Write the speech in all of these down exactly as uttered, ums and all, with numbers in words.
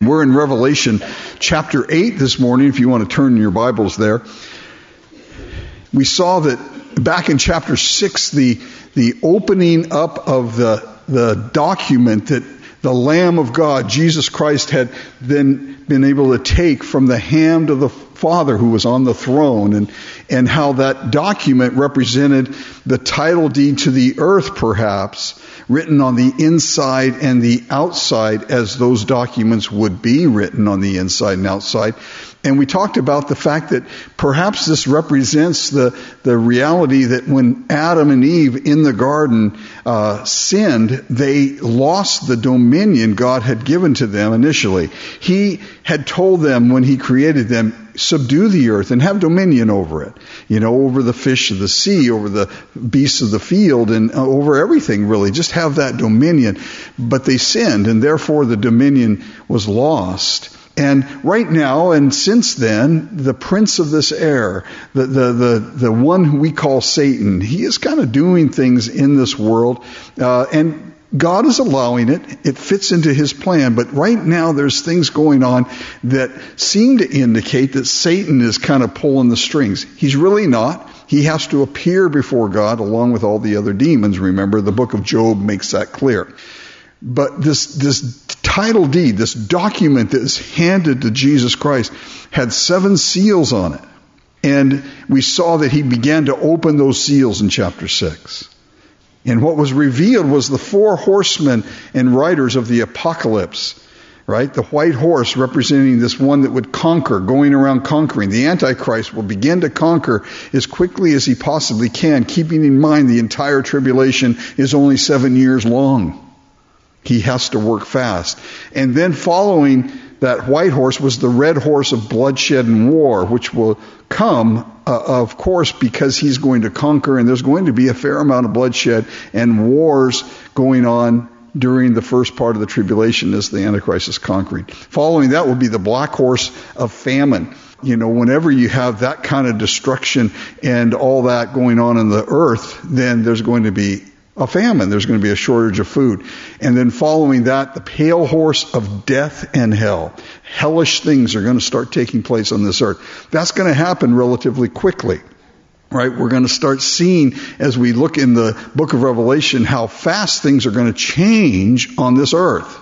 We're in Revelation chapter eight this morning, if you want to turn your Bibles there. We saw that back in chapter six, the the opening up of the, the document that the Lamb of God, Jesus Christ, had then been able to take from the hand of the Father who was on the throne, and, and how that document represented the title deed to the earth, perhaps, written on the inside and the outside, as those documents would be written on the inside and outside. And we talked about the fact that perhaps this represents the, the reality that when Adam and Eve in the garden uh, sinned, they lost the dominion God had given to them initially. He had told them when He created them, subdue the earth and have dominion over it. You know, over the fish of the sea, over the beasts of the field, and over everything really. Just have that dominion. But they sinned, and therefore the dominion was lost. And right now, and since then, the prince of this air, the, the, the, the one who we call Satan, he is kind of doing things in this world, uh, and God is allowing it. It fits into His plan. But right now, there's things going on that seem to indicate that Satan is kind of pulling the strings. He's really not. He has to appear before God along with all the other demons. Remember, the book of Job makes that clear. But this, this title deed, this document that is handed to Jesus Christ, had seven seals on it. And we saw that He began to open those seals in chapter six. And what was revealed was the four horsemen and riders of the apocalypse, right? The white horse representing this one that would conquer, going around conquering. The Antichrist will begin to conquer as quickly as he possibly can, keeping in mind the entire tribulation is only seven years long. He has to work fast. And then following that white horse was the red horse of bloodshed and war, which will come, uh, of course, because he's going to conquer, and there's going to be a fair amount of bloodshed and wars going on during the first part of the tribulation as the Antichrist is conquering. Following that will be the black horse of famine. You know, whenever you have that kind of destruction and all that going on in the earth, then there's going to be a famine. There's going to be a shortage of food. And then following that, the pale horse of death and hell. Hellish things are going to start taking place on this earth. That's going to happen relatively quickly. Right? We're going to start seeing, as we look in the book of Revelation, how fast things are going to change on this earth.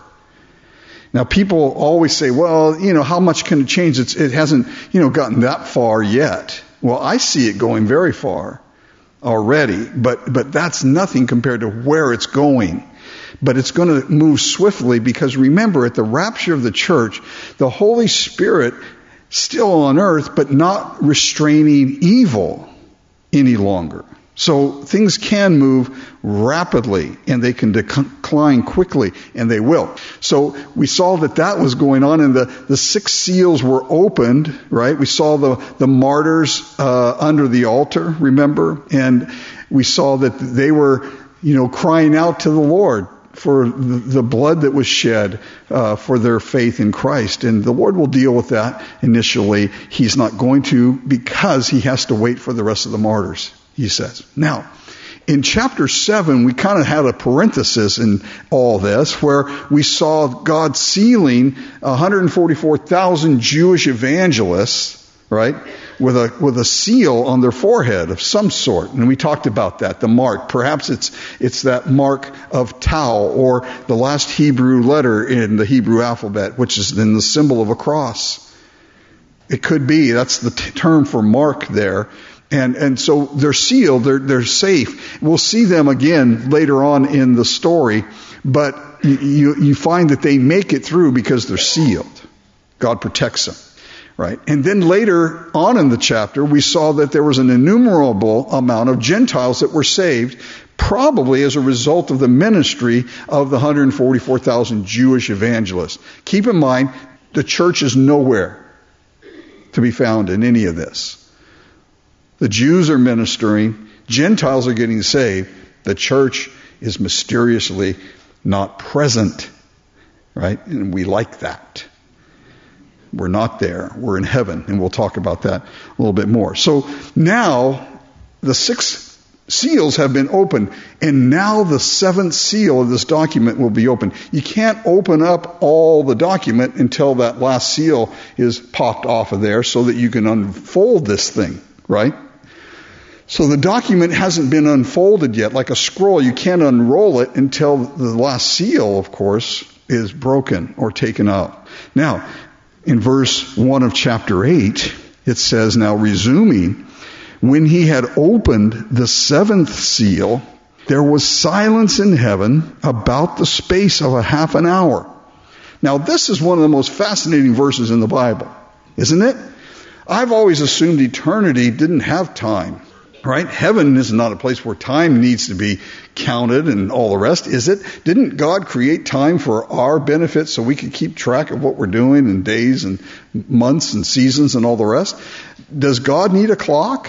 Now, people always say, well, you know, how much can it change? It's, it hasn't, you know, gotten that far yet. Well, I see it going very far already, but but that's nothing compared to where it's going. But it's going to move swiftly, because remember, at the rapture of the church, the Holy Spirit still on earth, but not restraining evil any longer. So things can move rapidly, and they can decline quickly, and they will. So we saw that that was going on, and the, the six seals were opened, right? We saw the, the martyrs uh, under the altar, remember? And we saw that they were, you know, crying out to the Lord for the, the blood that was shed uh, for their faith in Christ. And the Lord will deal with that initially. He's not going to, because He has to wait for the rest of the martyrs, He says. Now, in chapter seven, we kind of had a parenthesis in all this, where we saw God sealing one hundred forty-four thousand Jewish evangelists, right, with a with a seal on their forehead of some sort. And we talked about that, the mark. Perhaps it's it's that mark of Tau, or the last Hebrew letter in the Hebrew alphabet, which is then the symbol of a cross. It could be. That's the t- term for mark there. And and so they're sealed, they're they're safe. We'll see them again later on in the story, but you you find that they make it through because they're sealed. God protects them, right? And then later on in the chapter, we saw that there was an innumerable amount of Gentiles that were saved, probably as a result of the ministry of the one hundred forty-four thousand Jewish evangelists. Keep in mind, the church is nowhere to be found in any of this. The Jews are ministering, Gentiles are getting saved, the church is mysteriously not present, right? And we like that. We're not there. We're in heaven, and we'll talk about that a little bit more. So now, the six seals have been opened, and now the seventh seal of this document will be opened. You can't open up all the document until that last seal is popped off of there so that you can unfold this thing, right? So the document hasn't been unfolded yet. Like a scroll, you can't unroll it until the last seal, of course, is broken or taken out. Now, in verse one of chapter eight, it says, now resuming, when he had opened the seventh seal, there was silence in heaven about the space of a half an hour. Now, this is one of the most fascinating verses in the Bible, isn't it? I've always assumed eternity didn't have time, right? Heaven is not a place where time needs to be counted and all the rest, is it? Didn't God create time for our benefit so we could keep track of what we're doing in days and months and seasons and all the rest? Does God need a clock?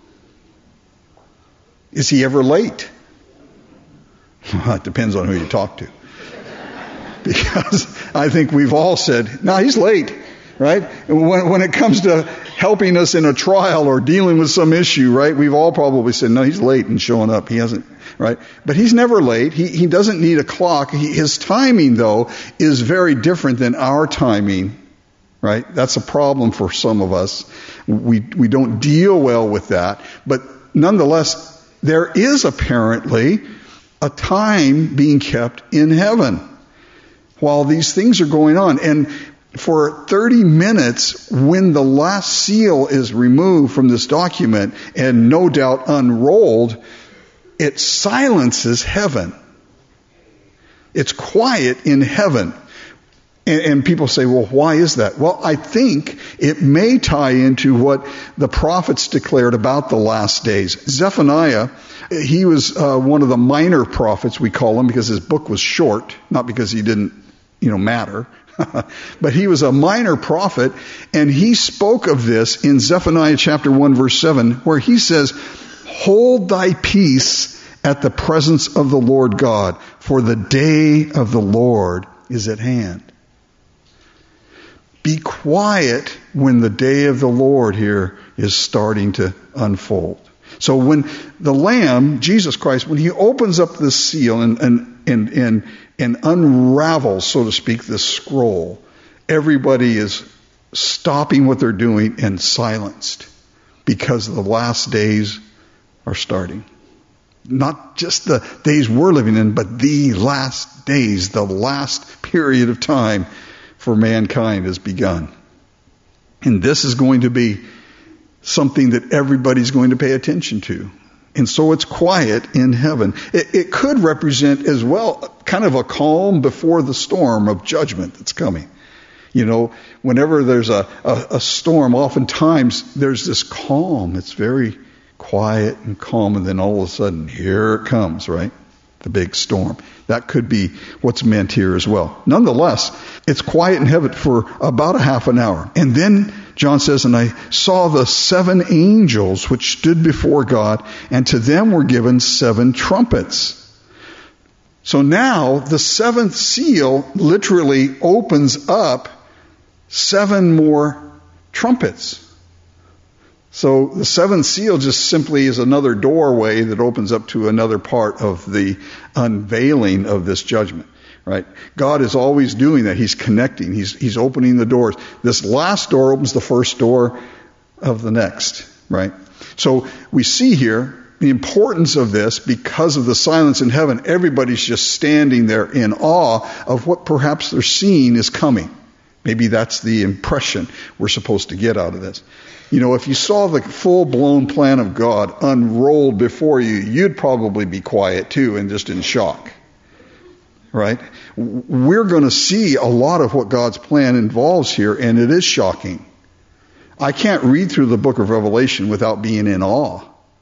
Is he ever late? It depends on who you talk to. Because I think we've all said, no, he's late, right? When, when it comes to helping us in a trial or dealing with some issue, right, we've all probably said, no, he's late in showing up. He hasn't, right? But he's never late. He, he doesn't need a clock. He, his timing, though, is very different than our timing, right? That's a problem for some of us. We, we don't deal well with that. But nonetheless, there is apparently a time being kept in heaven while these things are going on. And for thirty minutes, when the last seal is removed from this document and no doubt unrolled, it silences heaven. It's quiet in heaven. And, and people say, well, why is that? Well, I think it may tie into what the prophets declared about the last days. Zephaniah, he was uh, one of the minor prophets, we call him, because his book was short, not because he didn't, you know, matter. But he was a minor prophet, and he spoke of this in Zephaniah chapter one, verse seven, where he says, hold thy peace at the presence of the Lord God, for the day of the Lord is at hand. Be quiet when the day of the Lord here is starting to unfold. So when the Lamb, Jesus Christ, when he opens up this seal and, and, and, and, and unravels, so to speak, this scroll, everybody is stopping what they're doing and silenced because the last days are starting. Not just the days we're living in, but the last days, the last period of time for mankind has begun. And this is going to be something that everybody's going to pay attention to. And so it's quiet in heaven. It, it could represent as well kind of a calm before the storm of judgment that's coming. You know, whenever there's a, a, a storm, oftentimes there's this calm. It's very quiet and calm, and then all of a sudden, here it comes, right? The big storm. That could be what's meant here as well. Nonetheless, it's quiet in heaven for about a half an hour. And then John says, and I saw the seven angels which stood before God, and to them were given seven trumpets. So now the seventh seal literally opens up seven more trumpets. So the seventh seal just simply is another doorway that opens up to another part of the unveiling of this judgment, right? God is always doing that. He's connecting. He's, he's opening the doors. This last door opens the first door of the next, right? So we see here the importance of this because of the silence in heaven. Everybody's just standing there in awe of what perhaps they're seeing is coming. Maybe that's the impression we're supposed to get out of this. You know, if you saw the full-blown plan of God unrolled before you, you'd probably be quiet too and just in shock. Right? We're going to see a lot of what God's plan involves here, and it is shocking. I can't read through the book of Revelation without being in awe.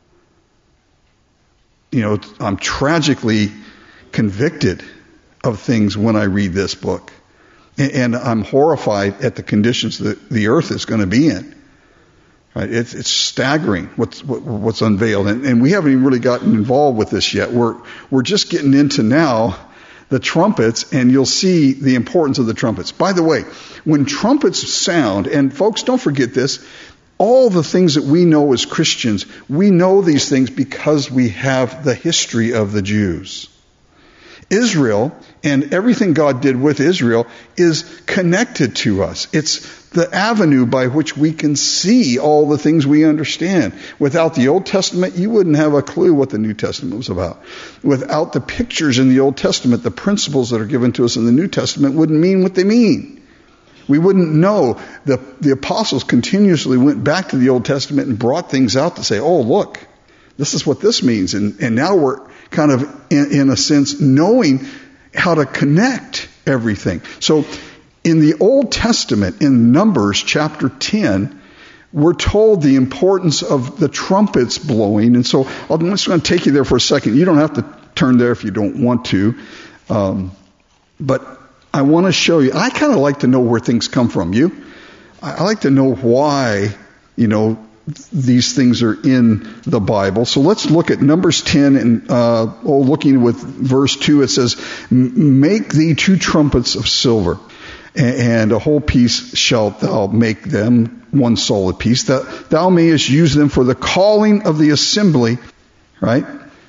You know, I'm tragically convicted of things when I read this book. And I'm horrified at the conditions that the earth is going to be in. Right? It's, it's staggering what's, what, what's unveiled. And, and we haven't even really gotten involved with this yet. We're, we're just getting into now the trumpets, and you'll see the importance of the trumpets. By the way, when trumpets sound, and folks, don't forget this, All the things that we know as Christians, we know these things because we have the history of the Jews. Israel and everything God did with Israel is connected to us. It's the avenue by which we can see all the things we understand. Without the Old Testament, you wouldn't have a clue what the New Testament was about. Without the pictures in the Old Testament, the principles that are given to us in the New Testament wouldn't mean what they mean. We wouldn't know. The, the apostles continuously went back to the Old Testament and brought things out to say, oh, look, this is what this means. And, and now we're kind of, in, in a sense, knowing how to connect everything. So in the Old Testament, in Numbers chapter ten, we're told the importance of the trumpets blowing. And so I'm just going to take you there for a second. You don't have to turn there if you don't want to. Um, but I want to show you. I kind of like to know where things come from. You? I like to know why, you know, these things are in the Bible. So let's look at Numbers ten, and uh, oh, looking with verse two, it says, "Make thee two trumpets of silver, and a whole piece shalt thou make them, one solid piece, that thou mayest use them for the calling of the assembly," right?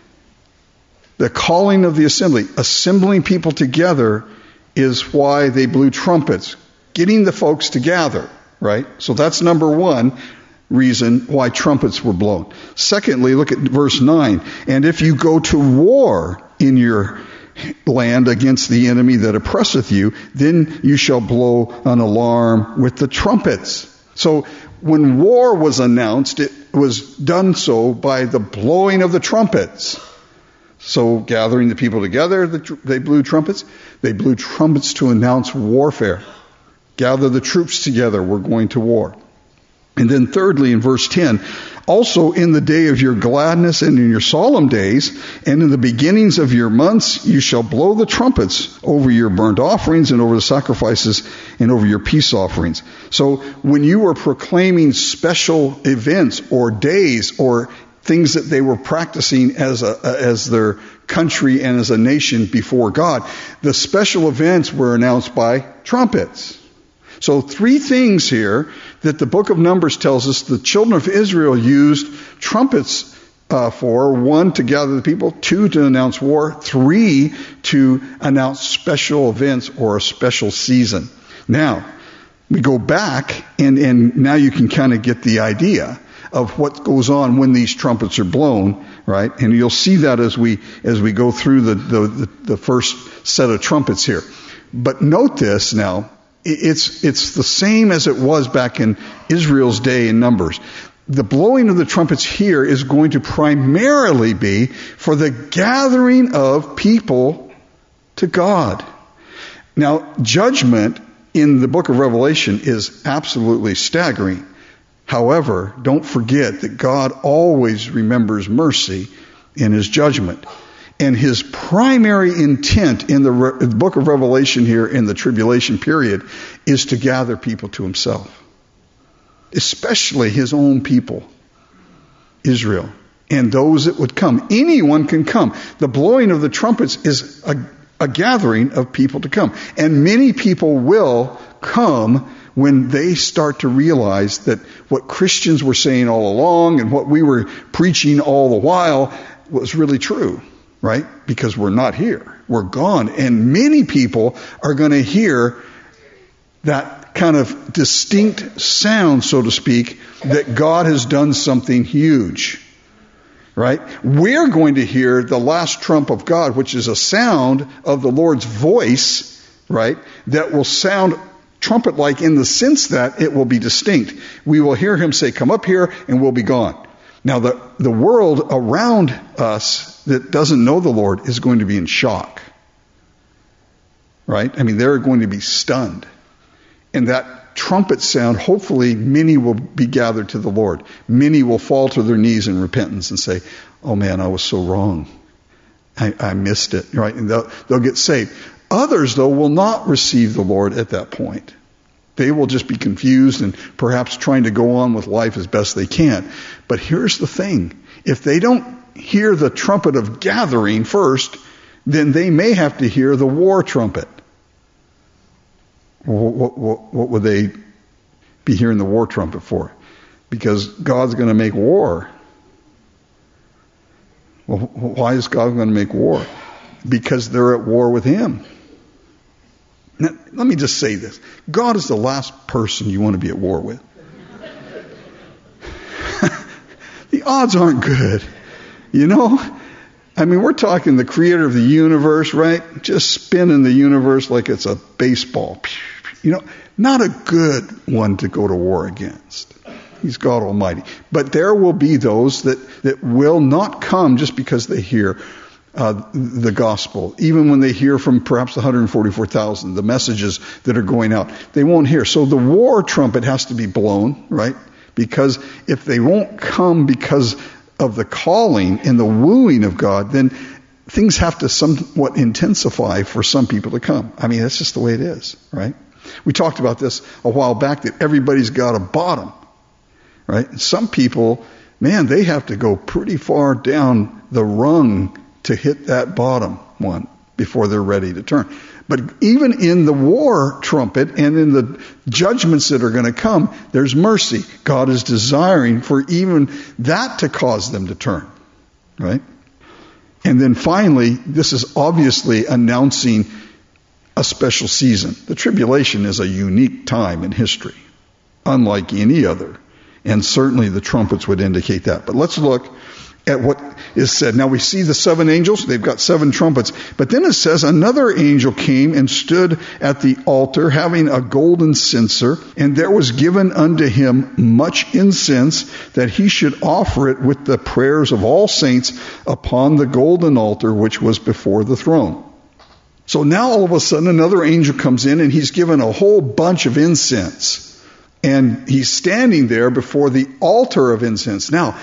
The calling of the assembly, assembling people together, is why they blew trumpets, getting the folks to gather, right? So that's number one reason why trumpets were blown. Secondly, look at verse nine. "And if you go to war in your land against the enemy that oppresseth you, then you shall blow an alarm with the trumpets." So when war was announced, it was done so by the blowing of the trumpets. So gathering the people together, they blew trumpets. They blew trumpets to announce warfare. Gather the troops together, we're going to war. And then thirdly, in verse ten, "Also in the day of your gladness and in your solemn days, and in the beginnings of your months, you shall blow the trumpets over your burnt offerings and over the sacrifices and over your peace offerings." So when you were proclaiming special events or days or things that they were practicing as a, as their country and as a nation before God, the special events were announced by trumpets. So three things here that the book of Numbers tells us the children of Israel used trumpets uh, for. One, to gather the people. Two, to announce war. Three, to announce special events or a special season. Now, we go back, and, and now you can kind of get the idea of what goes on when these trumpets are blown, right? And you'll see that as we as we go through the, the, the first set of trumpets here. But note this now. It's it's the same as it was back in Israel's day in Numbers. The blowing of the trumpets here is going to primarily be for the gathering of people to God. Now, judgment in the book of Revelation is absolutely staggering. However, don't forget that God always remembers mercy in His judgment. And His primary intent in the, Re- the book of Revelation here in the tribulation period is to gather people to Himself. Especially His own people, Israel, and those that would come. Anyone can come. The blowing of the trumpets is a, a gathering of people to come. And many people will come when they start to realize that what Christians were saying all along and what we were preaching all the while was really true. Right? Because we're not here. We're gone. And many people are going to hear that kind of distinct sound, so to speak, that God has done something huge. Right? We're going to hear the last trump of God, which is a sound of the Lord's voice, right? That will sound trumpet-like in the sense that it will be distinct. We will hear Him say, "Come up here," and we'll be gone. Now, the, the world around us that doesn't know the Lord is going to be in shock. Right? I mean, they're going to be stunned. And that trumpet sound, hopefully many will be gathered to the Lord. Many will fall to their knees in repentance and say, "Oh man, I was so wrong. I, I missed it." Right? And they'll, they'll get saved. Others, though, will not receive the Lord at that point. They will just be confused and perhaps trying to go on with life as best they can. But here's the thing. If they don't hear the trumpet of gathering first, then they may have to hear the war trumpet. What, what, what would they be hearing the war trumpet for? Because God's going to make war. Well, why is God going to make war? Because they're at war with him. Now, let me just say this. God is the last person you want to be at war with. The odds aren't good. You know? I mean, we're talking the creator of the universe, right? Just spinning the universe like it's a baseball. You know, not a good one to go to war against. He's God Almighty. But there will be those that, that will not come just because they hear uh, the gospel. Even when they hear from perhaps the one hundred forty-four thousand, the messages that are going out, they won't hear. So the war trumpet has to be blown, right? Because if they won't come because of the calling and the wooing of God, then things have to somewhat intensify for some people to come. I mean, that's just the way it is, right? We talked about this a while back, that everybody's got a bottom, right? Some people, man, they have to go pretty far down the rung to hit that bottom one before they're ready to turn. But even in the war trumpet and in the judgments that are going to come, there's mercy. God is desiring for even that to cause them to turn, right? And then finally, this is obviously announcing a special season. The tribulation is a unique time in history, unlike any other. And certainly the trumpets would indicate that. But let's look at what is said. Now we see the seven angels. They've got seven trumpets. But then it says another angel came and stood at the altar having a golden censer. And there was given unto him much incense, that he should offer it with the prayers of all saints upon the golden altar which was before the throne. So now all of a sudden another angel comes in and he's given a whole bunch of incense. And he's standing there before the altar of incense. Now,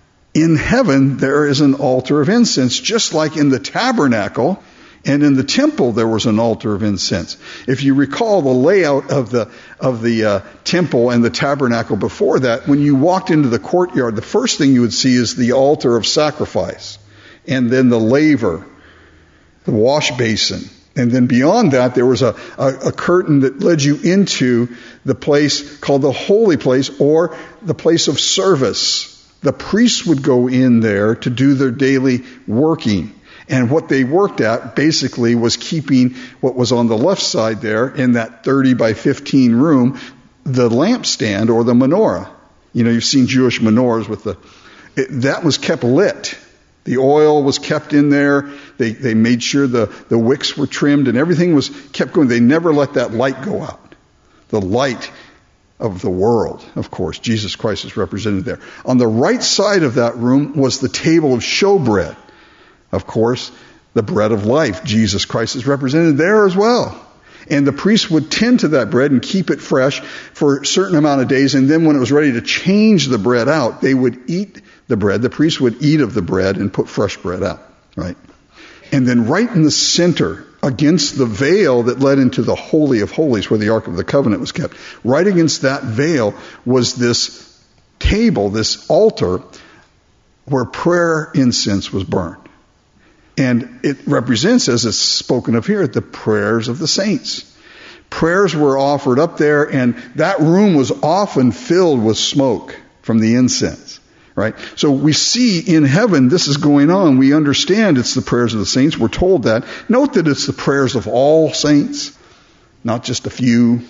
in heaven, there is an altar of incense, just like in the tabernacle and in the temple there was an altar of incense. If you recall the layout of the of the uh, temple and the tabernacle before that, when you walked into the courtyard, the first thing you would see is the altar of sacrifice, and then the laver, the wash basin. And then beyond that, there was a, a, a curtain that led you into the place called the holy place, or the place of service. The priests would go in there to do their daily working. And what they worked at basically was keeping what was on the left side there in that thirty by fifteen room, the lampstand or the menorah. You know, you've seen Jewish menorahs with the, it, that was kept lit. The oil was kept in there. They they made sure the, the wicks were trimmed and everything was kept going. They never let that light go out. The light of the world, of course. Jesus Christ is represented there. On the right side of that room was the table of showbread. Of course, the bread of life. Jesus Christ is represented there as well. And the priests would tend to that bread and keep it fresh for a certain amount of days. And then when it was ready to change the bread out, they would eat the bread. The priests would eat of the bread and put fresh bread out, right? And then right in the center, against the veil that led into the Holy of Holies, where the Ark of the Covenant was kept, right against that veil was this table, this altar, where prayer incense was burned. And it represents, as it's spoken of here, the prayers of the saints. Prayers were offered up there, and that room was often filled with smoke from the incense. Right? So we see in heaven this is going on. We understand it's the prayers of the saints. We're told that. Note that it's the prayers of all saints, not just a few.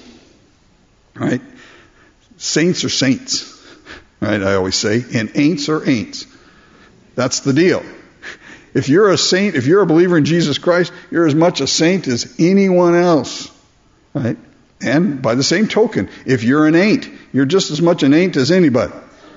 Right? Saints are saints. Right? I always say. And ain'ts are ain'ts. That's the deal. If you're a saint, if you're a believer in Jesus Christ, you're as much a saint as anyone else. Right? And by the same token, if you're an ain't, you're just as much an ain't as anybody.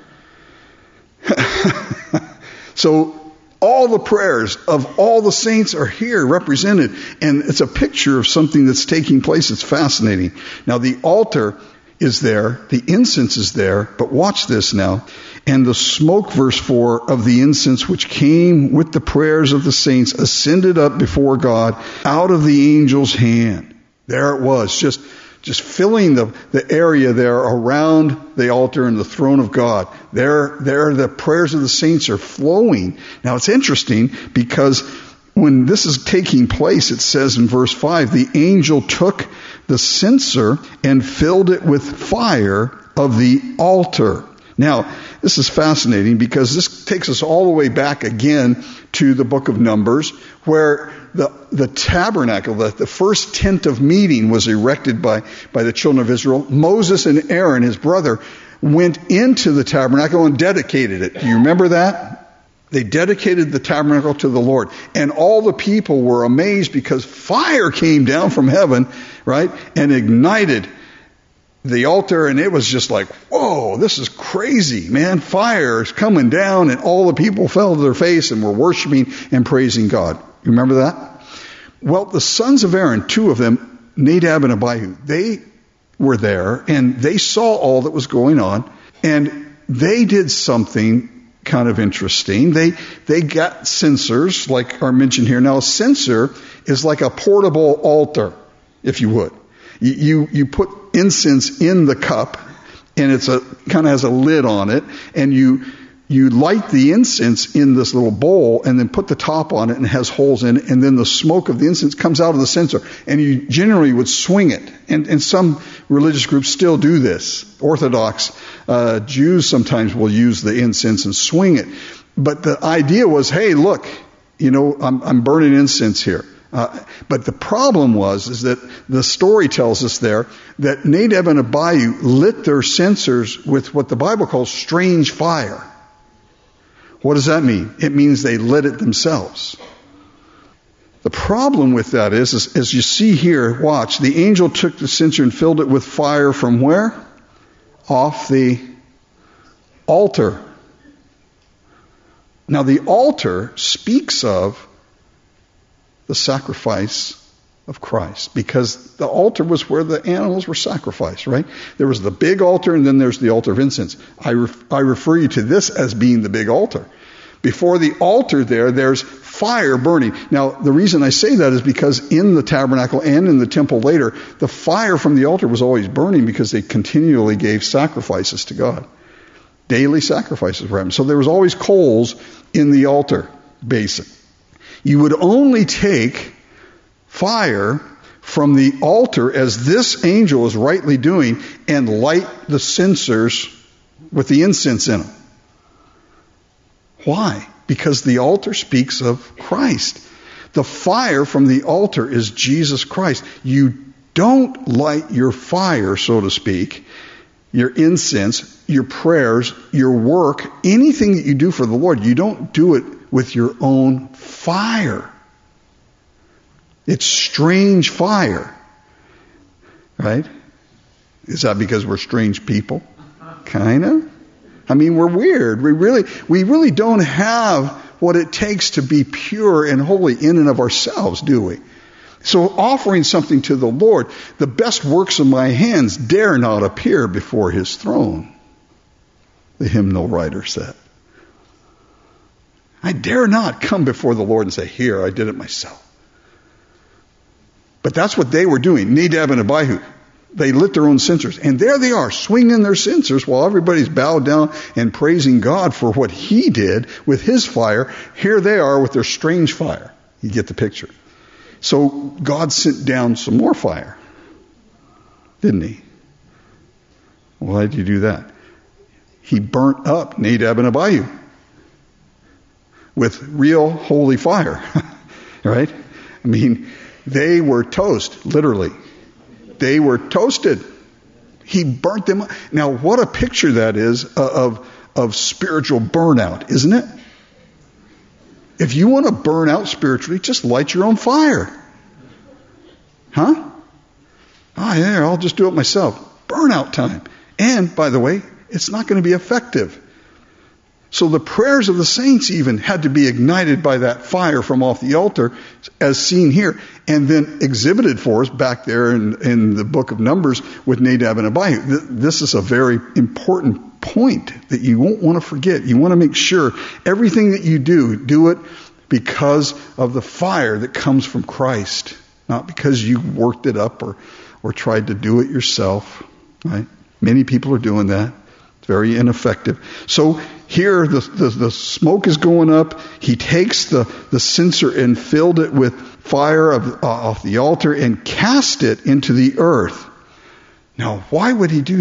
So all the prayers of all the saints are here represented, and it's a picture of something that's taking place. It's fascinating. Now the altar is there, the incense is there, but watch this now. And the smoke, verse four, of the incense which came with the prayers of the saints ascended up before God out of the angel's hand. There it was, just Just filling the, the area there around the altar and the throne of God. There, there the prayers of the saints are flowing. Now it's interesting because when this is taking place, it says in verse five, the angel took the censer and filled it with fire of the altar. Now, this is fascinating because this takes us all the way back again to the book of Numbers, where the, the tabernacle, the, the first tent of meeting was erected by, by the children of Israel. Moses and Aaron, his brother, went into the tabernacle and dedicated it. Do you remember that? They dedicated the tabernacle to the Lord. And all the people were amazed because fire came down from heaven, right, and ignited the altar, and it was just like, whoa, this is crazy, man. Fire is coming down, and all the people fell to their face and were worshiping and praising God. You remember that? Well, the sons of Aaron, two of them, Nadab and Abihu, they were there, and they saw all that was going on, and they did something kind of interesting. They they got censers, like are mentioned here. Now, a censer is like a portable altar, if you would. You, you, you put incense in the cup, and it's a kind of has a lid on it, and you you light the incense in this little bowl, and then put the top on it, and it has holes in it, and then the smoke of the incense comes out of the censer, and you generally would swing it. And, and some religious groups still do this. Orthodox uh, Jews sometimes will use the incense and swing it. But the idea was, hey, look, you know, I'm, I'm burning incense here. Uh, but the problem was, is that the story tells us there that Nadab and Abihu lit their censers with what the Bible calls strange fire. What does that mean? It means they lit it themselves. The problem with that is, is, as you see here, watch, the angel took the censer and filled it with fire from where? Off the altar. Now the altar speaks of the sacrifice of Christ, because the altar was where the animals were sacrificed, right? There was the big altar, and then there's the altar of incense. I, ref, I refer you to this as being the big altar. Before the altar there, there's fire burning. Now, the reason I say that is because in the tabernacle and in the temple later, the fire from the altar was always burning because they continually gave sacrifices to God. Daily sacrifices were happening. So there was always coals in the altar basin. You would only take fire from the altar, as this angel is rightly doing, and light the censers with the incense in them. Why? Because the altar speaks of Christ. The fire from the altar is Jesus Christ. You don't light your fire, so to speak, your incense, your prayers, your work, anything that you do for the Lord, you don't do it with your own fire. It's strange fire. Right? Is that because we're strange people? Kind of. I mean, we're weird. We really, we really don't have what it takes to be pure and holy in and of ourselves, do we? So offering something to the Lord, the best works of my hands dare not appear before his throne, the hymnal writer said. I dare not come before the Lord and say, here, I did it myself. But that's what they were doing, Nadab and Abihu. They lit their own censers. And there they are, swinging their censers while everybody's bowed down and praising God for what he did with his fire. Here they are with their strange fire. You get the picture. So God sent down some more fire, didn't he? Why did he do that? He burnt up Nadab and Abihu with real holy fire, right? I mean, they were toast, literally. They were toasted. He burnt them up. Now, what a picture that is of, of spiritual burnout, isn't it? If you want to burn out spiritually, just light your own fire. Huh? Ah, yeah, I'll just do it myself. Burnout time. And, by the way, it's not going to be effective. So the prayers of the saints even had to be ignited by that fire from off the altar, as seen here, and then exhibited for us back there in, in the book of Numbers with Nadab and Abihu. This is a very important point that you won't want to forget. You want to make sure everything that you do, do it because of the fire that comes from Christ, not because you worked it up or, or tried to do it yourself. Right? Many people are doing that. It's very ineffective. So here the, the, the smoke is going up. He takes the, the censer and filled it with fire of, uh, off the altar and cast it into the earth. Now, why would he do that?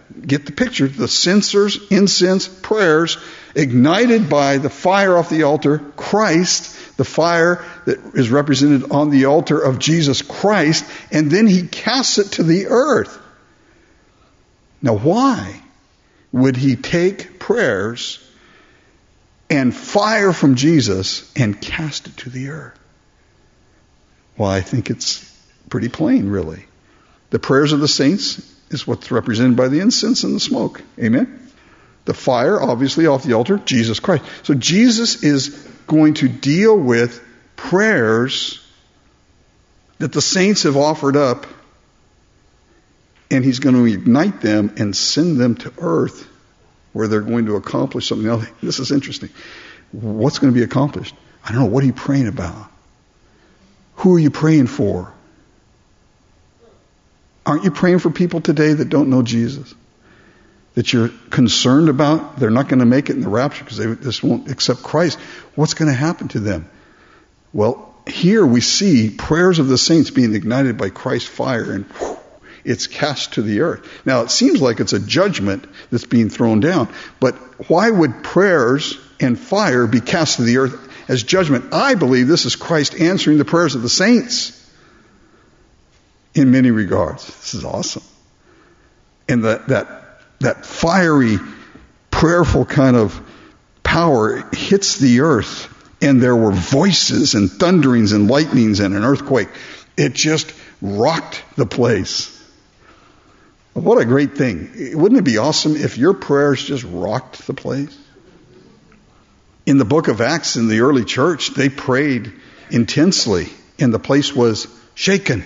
get the picture, the censers, incense, prayers, ignited by the fire off the altar, Christ, the fire that is represented on the altar of Jesus Christ, and then he casts it to the earth. Now, why would he take prayers and fire from Jesus and cast it to the earth? Well, I think it's pretty plain, really. The prayers of the saints is what's represented by the incense and the smoke. Amen? The fire, obviously, off the altar, Jesus Christ. So Jesus is going to deal with prayers that the saints have offered up, and he's going to ignite them and send them to earth where they're going to accomplish something else. This is interesting. What's going to be accomplished? I don't know. What are you praying about? Who are you praying for? Aren't you praying for people today that don't know Jesus? That you're concerned about? They're not going to make it in the rapture because they just won't accept Christ. What's going to happen to them? Well, here we see prayers of the saints being ignited by Christ's fire, and whew, it's cast to the earth. Now, it seems like it's a judgment that's being thrown down, but why would prayers and fire be cast to the earth as judgment? I believe this is Christ answering the prayers of the saints in many regards. This is awesome. And that that that fiery, prayerful kind of power hits the earth, and there were voices and thunderings and lightnings and an earthquake. It just rocked the place. What a great thing. Wouldn't it be awesome if your prayers just rocked the place? In the book of Acts, in the early church, they prayed intensely, and the place was shaken.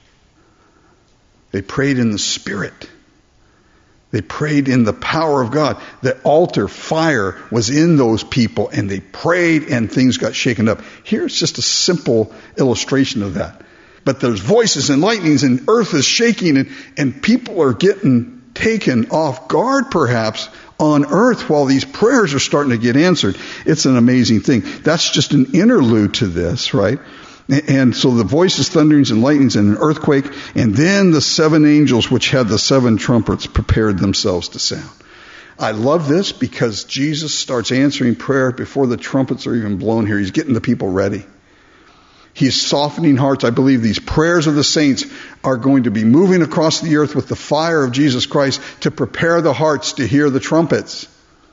They prayed in the Spirit. They prayed in the power of God. The altar fire was in those people, and they prayed, and things got shaken up. Here's just a simple illustration of that. But there's voices and lightnings, and earth is shaking, and, and people are getting taken off guard, perhaps, on earth while these prayers are starting to get answered. It's an amazing thing. That's just an interlude to this, right? And so the voices, thunderings, and lightnings, and an earthquake, and then the seven angels which had the seven trumpets prepared themselves to sound. I love this because Jesus starts answering prayer before the trumpets are even blown here. He's getting the people ready. He's softening hearts. I believe these prayers of the saints are going to be moving across the earth with the fire of Jesus Christ to prepare the hearts to hear the trumpets.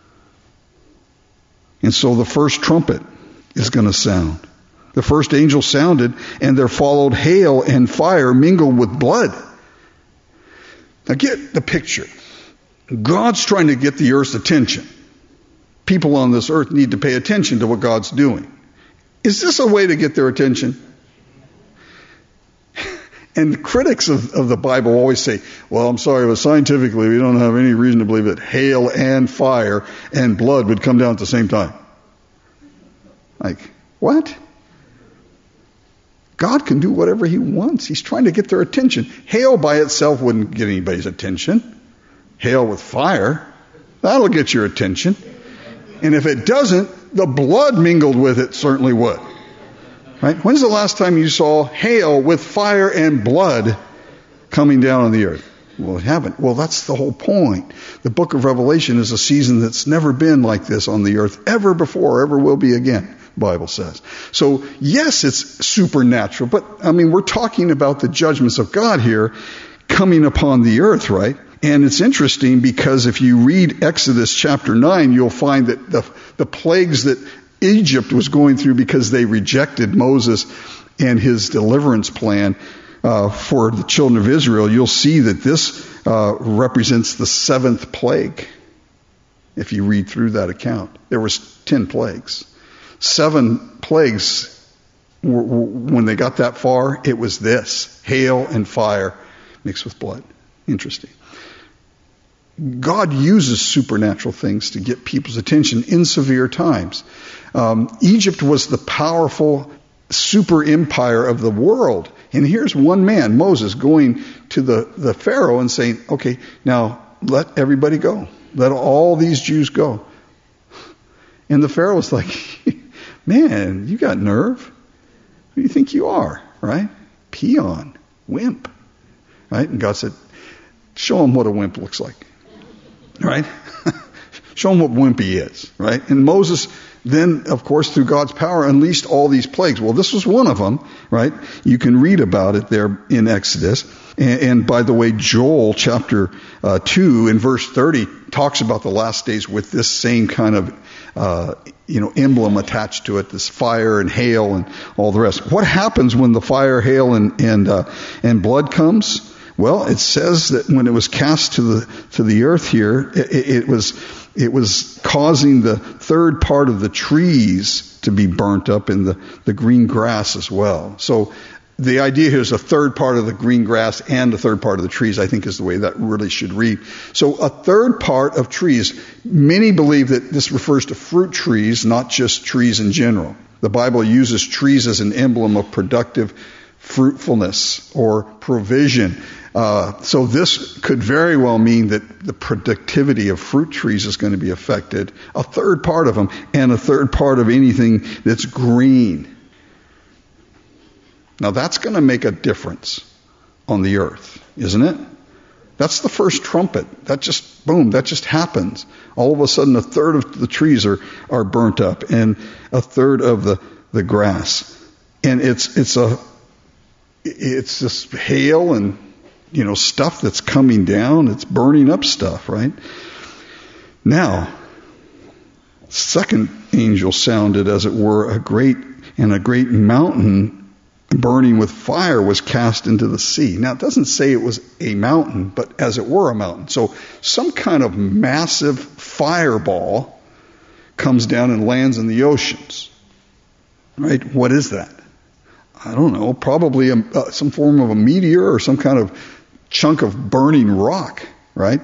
And so the first trumpet is going to sound. The first angel sounded, and there followed hail and fire mingled with blood. Now get the picture. God's trying to get the earth's attention. People on this earth need to pay attention to what God's doing. Is this a way to get their attention? And critics of, of the Bible always say, well, I'm sorry, but scientifically we don't have any reason to believe that hail and fire and blood would come down at the same time. Like, what? God can do whatever he wants. He's trying to get their attention. Hail by itself wouldn't get anybody's attention. Hail with fire, that'll get your attention. And if it doesn't, the blood mingled with it certainly would. Right? When's the last time you saw hail with fire and blood coming down on the earth? Well, it haven't. Well, that's the whole point. The book of Revelation is a season that's never been like this on the earth ever before, ever will be again, the Bible says. So, yes, it's supernatural, but, I mean, we're talking about the judgments of God here coming upon the earth, right? And it's interesting because if you read Exodus chapter nine, you'll find that the, the plagues that Egypt was going through because they rejected Moses and his deliverance plan uh, for the children of Israel, you'll see that this uh, represents the seventh plague. If you read through that account, there was ten plagues. Seven plagues, were, were, when they got that far, it was this, hail and fire mixed with blood. Interesting. God uses supernatural things to get people's attention in severe times. Um, Egypt was the powerful super empire of the world. And here's one man, Moses, going to the, the Pharaoh and saying, okay, now let everybody go. Let all these Jews go. And the Pharaoh was like, man, you got nerve. Who do you think you are, right? Peon, wimp. Right? And God said, show them what a wimp looks like. right? Show him what wimpy he is, right? And Moses then, of course, through God's power, unleashed all these plagues. Well, this was one of them, right? You can read about it there in Exodus. And, and by the way, Joel chapter uh, two in verse thirty talks about the last days with this same kind of, uh, you know, emblem attached to it, this fire and hail and all the rest. What happens when the fire, hail, and and uh, and blood comes? Well, it says that when it was cast to the to the earth here, it, it was it was causing the third part of the trees to be burnt up in the, the green grass as well. So the idea here is a third part of the green grass and a third part of the trees, I think is the way that really should read. So a third part of trees. Many believe that this refers to fruit trees, not just trees in general. The Bible uses trees as an emblem of productive fruitfulness or provision. Uh, so this could very well mean that the productivity of fruit trees is going to be affected, a third part of them, and a third part of anything that's green. Now that's going to make a difference on the earth, isn't it? That's the first trumpet. That just, boom, that just happens. All of a sudden a third of the trees are, are burnt up and a third of the, the grass. And it's, it's a, it's this hail and, you know, stuff that's coming down. It's burning up stuff, right? Now, second angel sounded, as it were, a great, and a great mountain burning with fire was cast into the sea. Now, it doesn't say it was a mountain, but as it were a mountain. So some kind of massive fireball comes down and lands in the oceans. Right? What is that? I don't know. Probably a, uh, some form of a meteor or some kind of chunk of burning rock, right?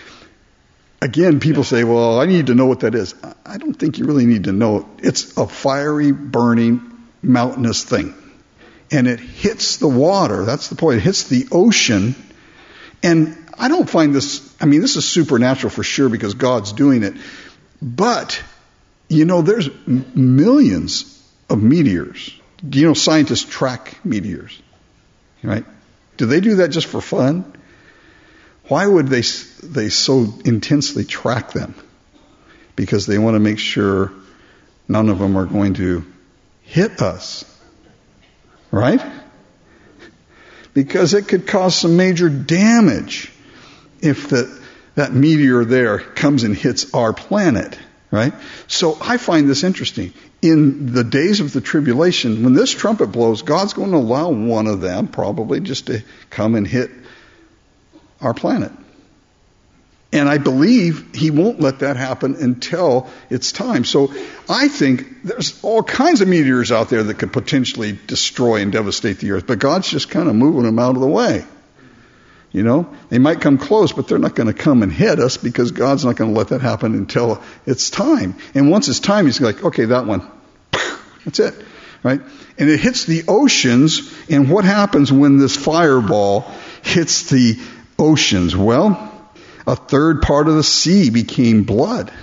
Again, people say, well, I need to know what that is. I don't think you really need to know. It's a fiery, burning, mountainous thing. And it hits the water. That's the point. It hits the ocean. And I don't find this, I mean, this is supernatural for sure because God's doing it. But, you know, there's m- millions of meteors. Do you know scientists track meteors? Right? Do they do that just for fun? Why would they they so intensely track them? Because they want to make sure none of them are going to hit us. Right? Because it could cause some major damage if the, that meteor there comes and hits our planet. Right? So I find this interesting. In the days of the tribulation, when this trumpet blows, God's going to allow one of them probably just to come and hit our planet. And I believe he won't let that happen until it's time. So I think there's all kinds of meteors out there that could potentially destroy and devastate the earth. But God's just kind of moving them out of the way. You know, they might come close, but they're not going to come and hit us because God's not going to let that happen until it's time. And once it's time, he's like, okay, that one. That's it. Right? And it hits the oceans. And what happens when this fireball hits the oceans? Well, a third part of the sea became blood.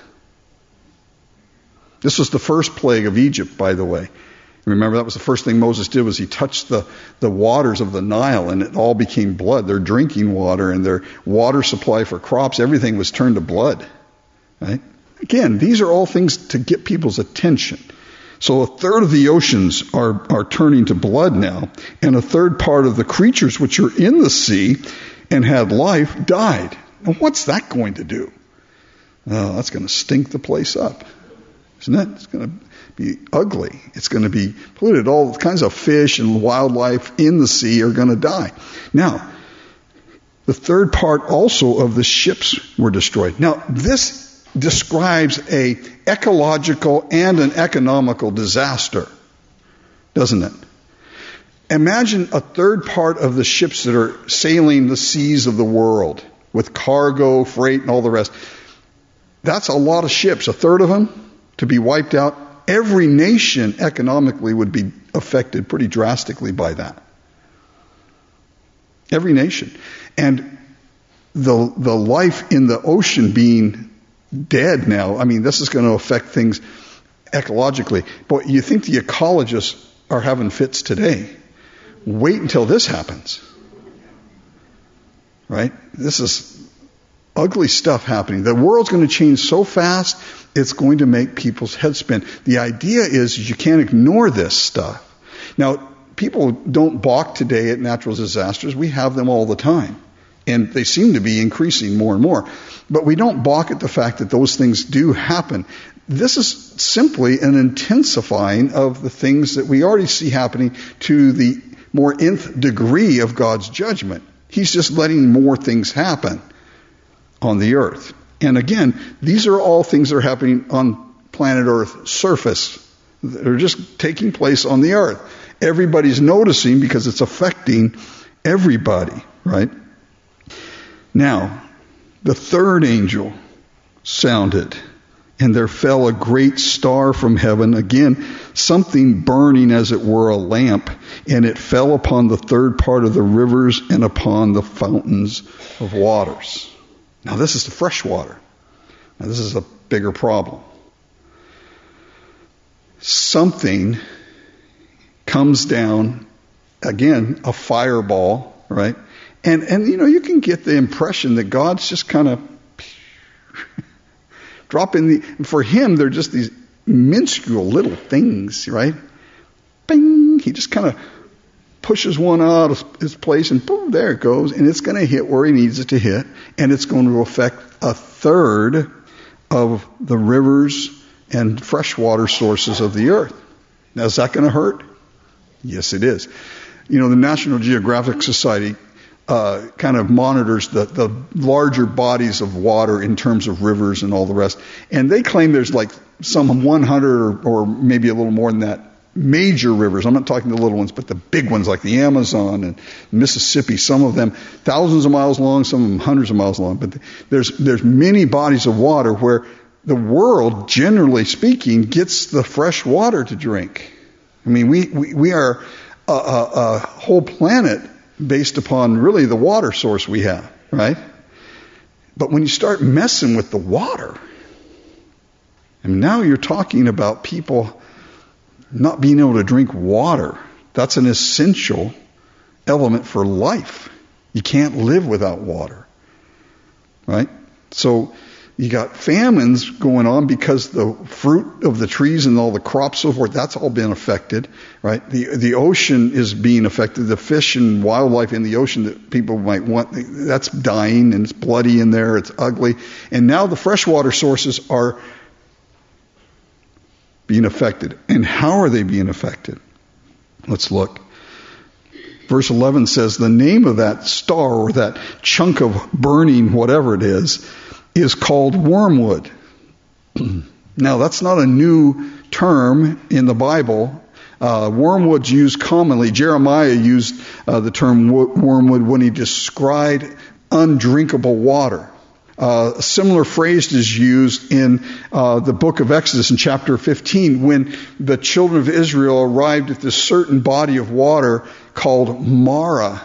This was the first plague of Egypt, by the way. Remember, that was the first thing Moses did, was he touched the, the waters of the Nile, and it all became blood. Their drinking water and their water supply for crops, everything was turned to blood. Right? Again, these are all things to get people's attention. So a third of the oceans are, are turning to blood now, and a third part of the creatures which are in the sea and had life died. Now, what's that going to do? Oh, that's going to stink the place up, isn't it? It's going to be ugly. It's going to be polluted. All kinds of fish and wildlife in the sea are going to die. Now, the third part also of the ships were destroyed. Now, this describes a ecological and an economical disaster, doesn't it? Imagine a third part of the ships that are sailing the seas of the world with cargo, freight, and all the rest. That's a lot of ships. A third of them to be wiped out. Every nation economically would be affected pretty drastically by that. Every nation. And the the life in the ocean being dead now, I mean, this is going to affect things ecologically. But you think the ecologists are having fits today. Wait until this happens. Right? This is ugly stuff happening. The world's going to change so fast, it's going to make people's heads spin. The idea is you can't ignore this stuff. Now, people don't balk today at natural disasters. We have them all the time. And they seem to be increasing more and more. But we don't balk at the fact that those things do happen. This is simply an intensifying of the things that we already see happening to the more nth degree of God's judgment. He's just letting more things happen on the earth. And again, these are all things that are happening on planet Earth's surface. They're just taking place on the earth. Everybody's noticing because it's affecting everybody, right? Now, the third angel sounded, and there fell a great star from heaven, again, something burning as it were a lamp, and it fell upon the third part of the rivers and upon the fountains of waters. Now, this is the fresh water. Now, this is a bigger problem. Something comes down, again, a fireball, right? And, and you know, you can get the impression that God's just kind of dropping the, for him, they're just these minuscule little things, right? Bing! He just kind of pushes one out of its place and boom, there it goes. And it's going to hit where he needs it to hit. And it's going to affect a third of the rivers and freshwater sources of the earth. Now, is that going to hurt? Yes, it is. You know, the National Geographic Society uh, kind of monitors the, the larger bodies of water in terms of rivers and all the rest. And they claim there's like some one hundred or, or maybe a little more than that major rivers. I'm not talking the little ones, but the big ones like the Amazon and Mississippi, some of them thousands of miles long, some of them hundreds of miles long. But there's there's many bodies of water where the world, generally speaking, gets the fresh water to drink. I mean, we, we, we are a, a, a whole planet based upon really the water source we have, right? But when you start messing with the water, and now you're talking about people not being able to drink water. That's an essential element for life. You can't live without water, right? So you got famines going on because the fruit of the trees and all the crops, so forth, that's all been affected, right? The the ocean is being affected. The fish and wildlife in the ocean that people might want, that's dying and it's bloody in there. It's ugly. And now the freshwater sources are being affected. And how are they being affected? Let's look. Verse eleven says, the name of that star or that chunk of burning, whatever it is, is called wormwood. Now, that's not a new term in the Bible. Uh, wormwood's used commonly. Jeremiah used uh, the term wormwood when he described undrinkable water. Uh, a similar phrase is used in uh, the book of Exodus in chapter fifteen when the children of Israel arrived at this certain body of water called Mara,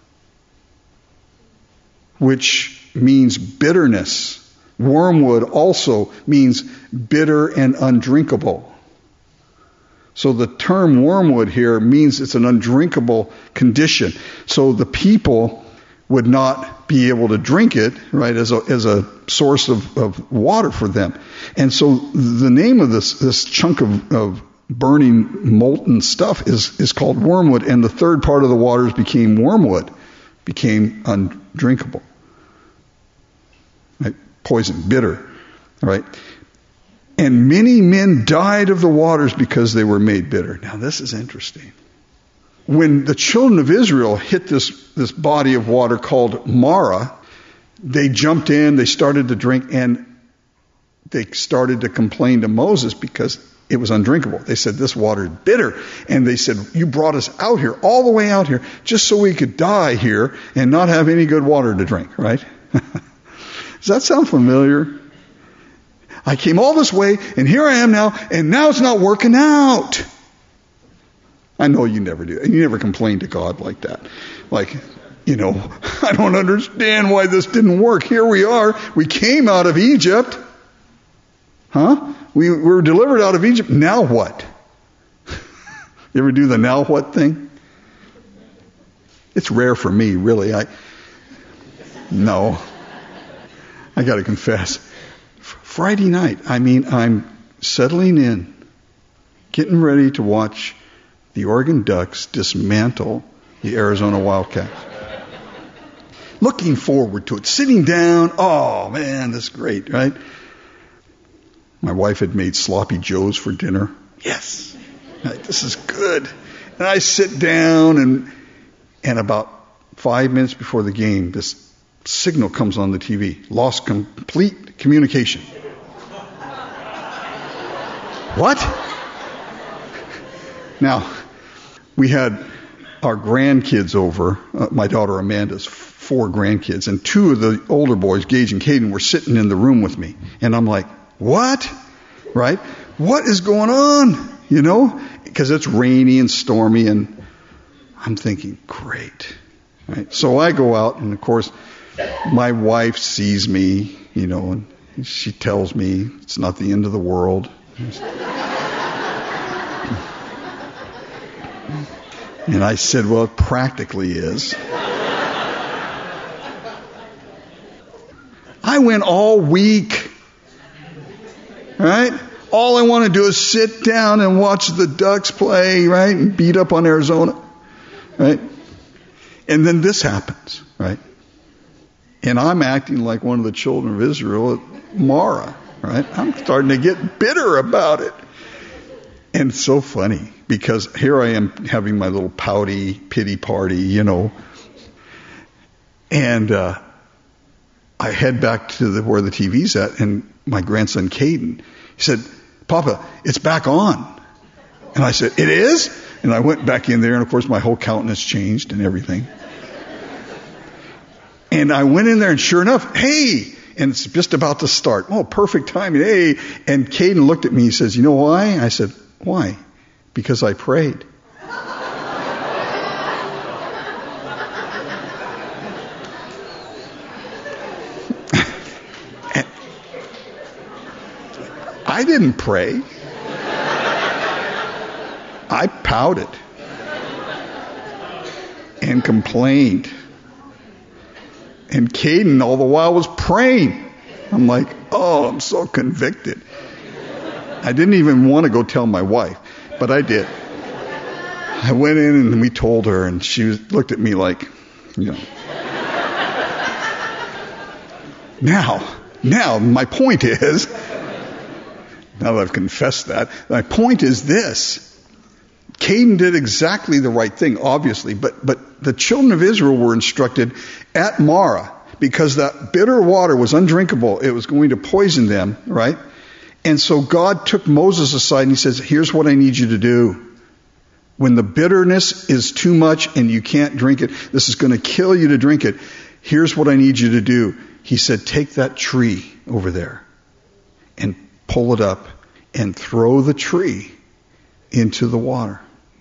which means bitterness. Wormwood also means bitter and undrinkable. So the term wormwood here means it's an undrinkable condition. So the people would not be able to drink it, right, as a, as a source of, of water for them. And so the name of this, this chunk of, of burning molten stuff is, is called wormwood, and the third part of the waters became wormwood, became undrinkable. Right? Poison, bitter, right? And many men died of the waters because they were made bitter. Now this is interesting. When the children of Israel hit this, this body of water called Mara, they jumped in, they started to drink, and they started to complain to Moses because it was undrinkable. They said, this water is bitter. And they said, you brought us out here, all the way out here, just so we could die here and not have any good water to drink, right? Does that sound familiar? I came all this way, and here I am now, and now it's not working out. I know you never do. You never complain to God like that. Like, you know, I don't understand why this didn't work. Here we are. We came out of Egypt. Huh? We were delivered out of Egypt. Now what? You ever do the now what thing? It's rare for me, really. I No. I got to confess, Friday night, I mean, I'm settling in, getting ready to watch the Oregon Ducks dismantle the Arizona Wildcats. Looking forward to it, sitting down, oh man, this is great, right? My wife had made sloppy joes for dinner. Yes, right, this is good. And I sit down, and and about five minutes before the game, this signal comes on the T V. Lost complete communication. What? Now, we had our grandkids over. Uh, my daughter Amanda's four grandkids, and two of the older boys, Gage and Caden, were sitting in the room with me. And I'm like, what? Right? What is going on? You know? Because it's rainy and stormy, and I'm thinking, great. Right? So I go out, and of course, my wife sees me, you know, and she tells me it's not the end of the world. And I said, well, it practically is. I went all week, right? All I want to do is sit down and watch the Ducks play, right? And beat up on Arizona, right? And then this happens, right? And I'm acting like one of the children of Israel at Mara, right? I'm starting to get bitter about it. And it's so funny, because here I am having my little pouty pity party, you know. And uh, I head back to the, where the T V's at, and my grandson Caden, he said, Papa, it's back on. And I said, it is? And I went back in there, and of course my whole countenance changed and everything. And I went in there, and sure enough, hey, and it's just about to start. Oh, perfect timing, hey. And Caden looked at me, he says, you know why? I said, why? Because I prayed. I didn't pray. I pouted and complained. And Caden all the while was praying. I'm like, oh, I'm so convicted. I didn't even want to go tell my wife, but I did. I went in and we told her, and she was, looked at me like, you know. Now, now, my point is, now that I've confessed that, my point is this. Caden did exactly the right thing, obviously, but, but the children of Israel were instructed at Mara, because that bitter water was undrinkable. It was going to poison them, right? And so God took Moses aside and he says, here's what I need you to do. When the bitterness is too much and you can't drink it, this is going to kill you to drink it. Here's what I need you to do. He said, take that tree over there and pull it up and throw the tree into the water.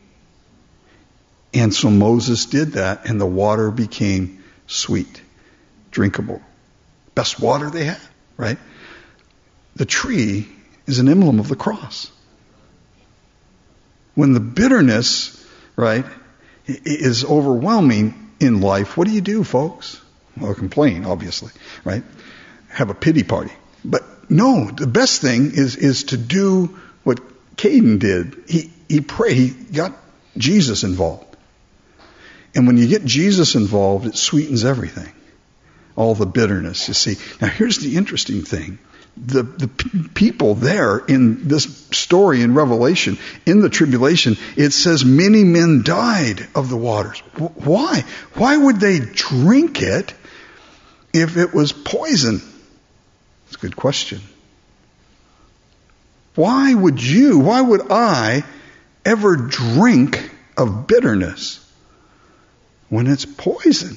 And so Moses did that, and the water became sweet, drinkable. Best water they had, right? The tree is an emblem of the cross. When the bitterness, right, is overwhelming in life, what do you do, folks? Well, complain, obviously, right? Have a pity party. But no, the best thing is is to do what Caden did. He he prayed. He got Jesus involved. And when you get Jesus involved, it sweetens everything. All the bitterness, you see. Now, here's the interesting thing. The, the p- people there in this story in Revelation, in the tribulation, it says many men died of the waters. W- why? Why would they drink it if it was poison? That's a good question. Why would you, why would I ever drink of bitterness when it's poison?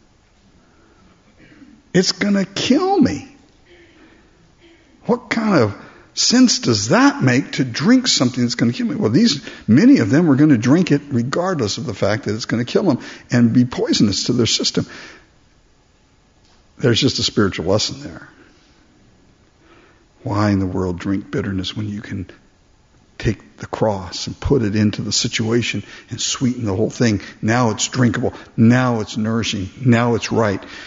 It's going to kill me. What kind of sense does that make to drink something that's going to kill me? Well, these, many of them were going to drink it regardless of the fact that it's going to kill them and be poisonous to their system. There's just a spiritual lesson there. Why in the world drink bitterness when you can take the cross and put it into the situation and sweeten the whole thing? Now it's drinkable. Now it's nourishing. Now it's right.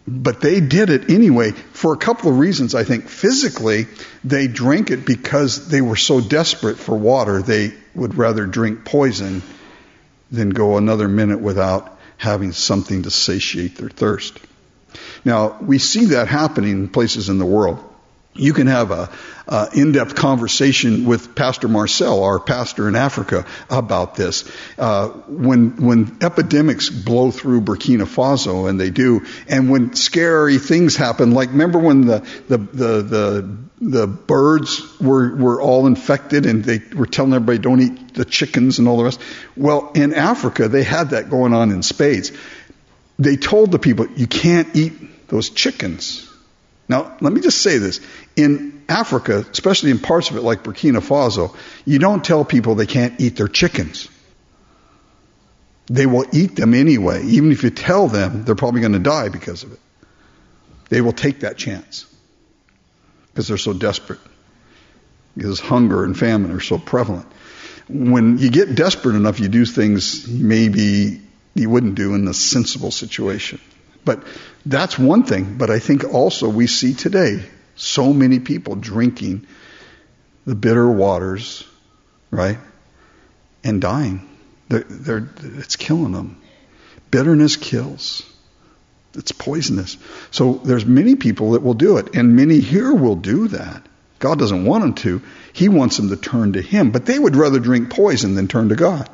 But they did it anyway for a couple of reasons, I think. Physically, they drank it because they were so desperate for water, they would rather drink poison than go another minute without having something to satiate their thirst. Now, we see that happening in places in the world. You can have a, a in-depth conversation with Pastor Marcel, our pastor in Africa, about this. Uh, when when epidemics blow through Burkina Faso, and they do, and when scary things happen, like remember when the the the the, the birds were were all infected, and they were telling everybody don't eat the chickens and all the rest. Well, in Africa, they had that going on in spades. They told the people, you can't eat those chickens. Now, let me just say this. In Africa, especially in parts of it like Burkina Faso, you don't tell people they can't eat their chickens. They will eat them anyway. Even if you tell them, they're probably going to die because of it. They will take that chance because they're so desperate. Because hunger and famine are so prevalent. When you get desperate enough, you do things maybe you wouldn't do in a sensible situation. But that's one thing. But I think also we see today so many people drinking the bitter waters, right? And dying. They're, they're, it's killing them. Bitterness kills. It's poisonous. So there's many people that will do it. And many here will do that. God doesn't want them to. He wants them to turn to Him. But they would rather drink poison than turn to God.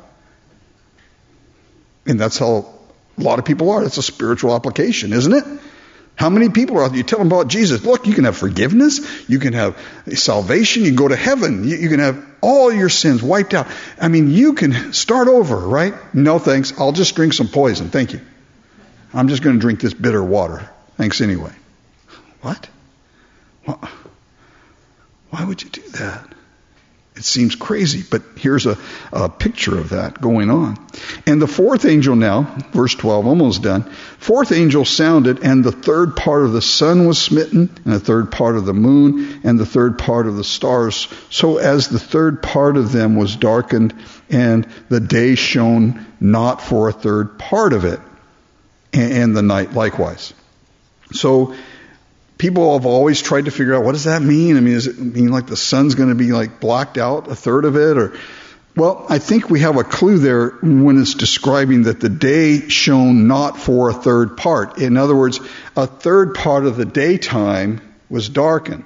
And that's how a lot of people are. It's a spiritual application, isn't it? How many people are out there? You tell them about Jesus. Look, you can have forgiveness. You can have salvation. You can go to heaven. You, you can have all your sins wiped out. I mean, you can start over, right? No thanks. I'll just drink some poison. Thank you. I'm just going to drink this bitter water. Thanks anyway. What? What? Why would you do that? It seems crazy, but here's a, a picture of that going on. And the fourth angel now, verse twelve, almost done. Fourth angel sounded, and the third part of the sun was smitten, and the third part of the moon, and the third part of the stars, so as the third part of them was darkened, and the day shone not for a third part of it, and the night likewise. So people have always tried to figure out, what does that mean? I mean, does it mean like the sun's going to be like blacked out, a third of it? Or, well, I think we have a clue there when it's describing that the day shone not for a third part. In other words, a third part of the daytime was darkened,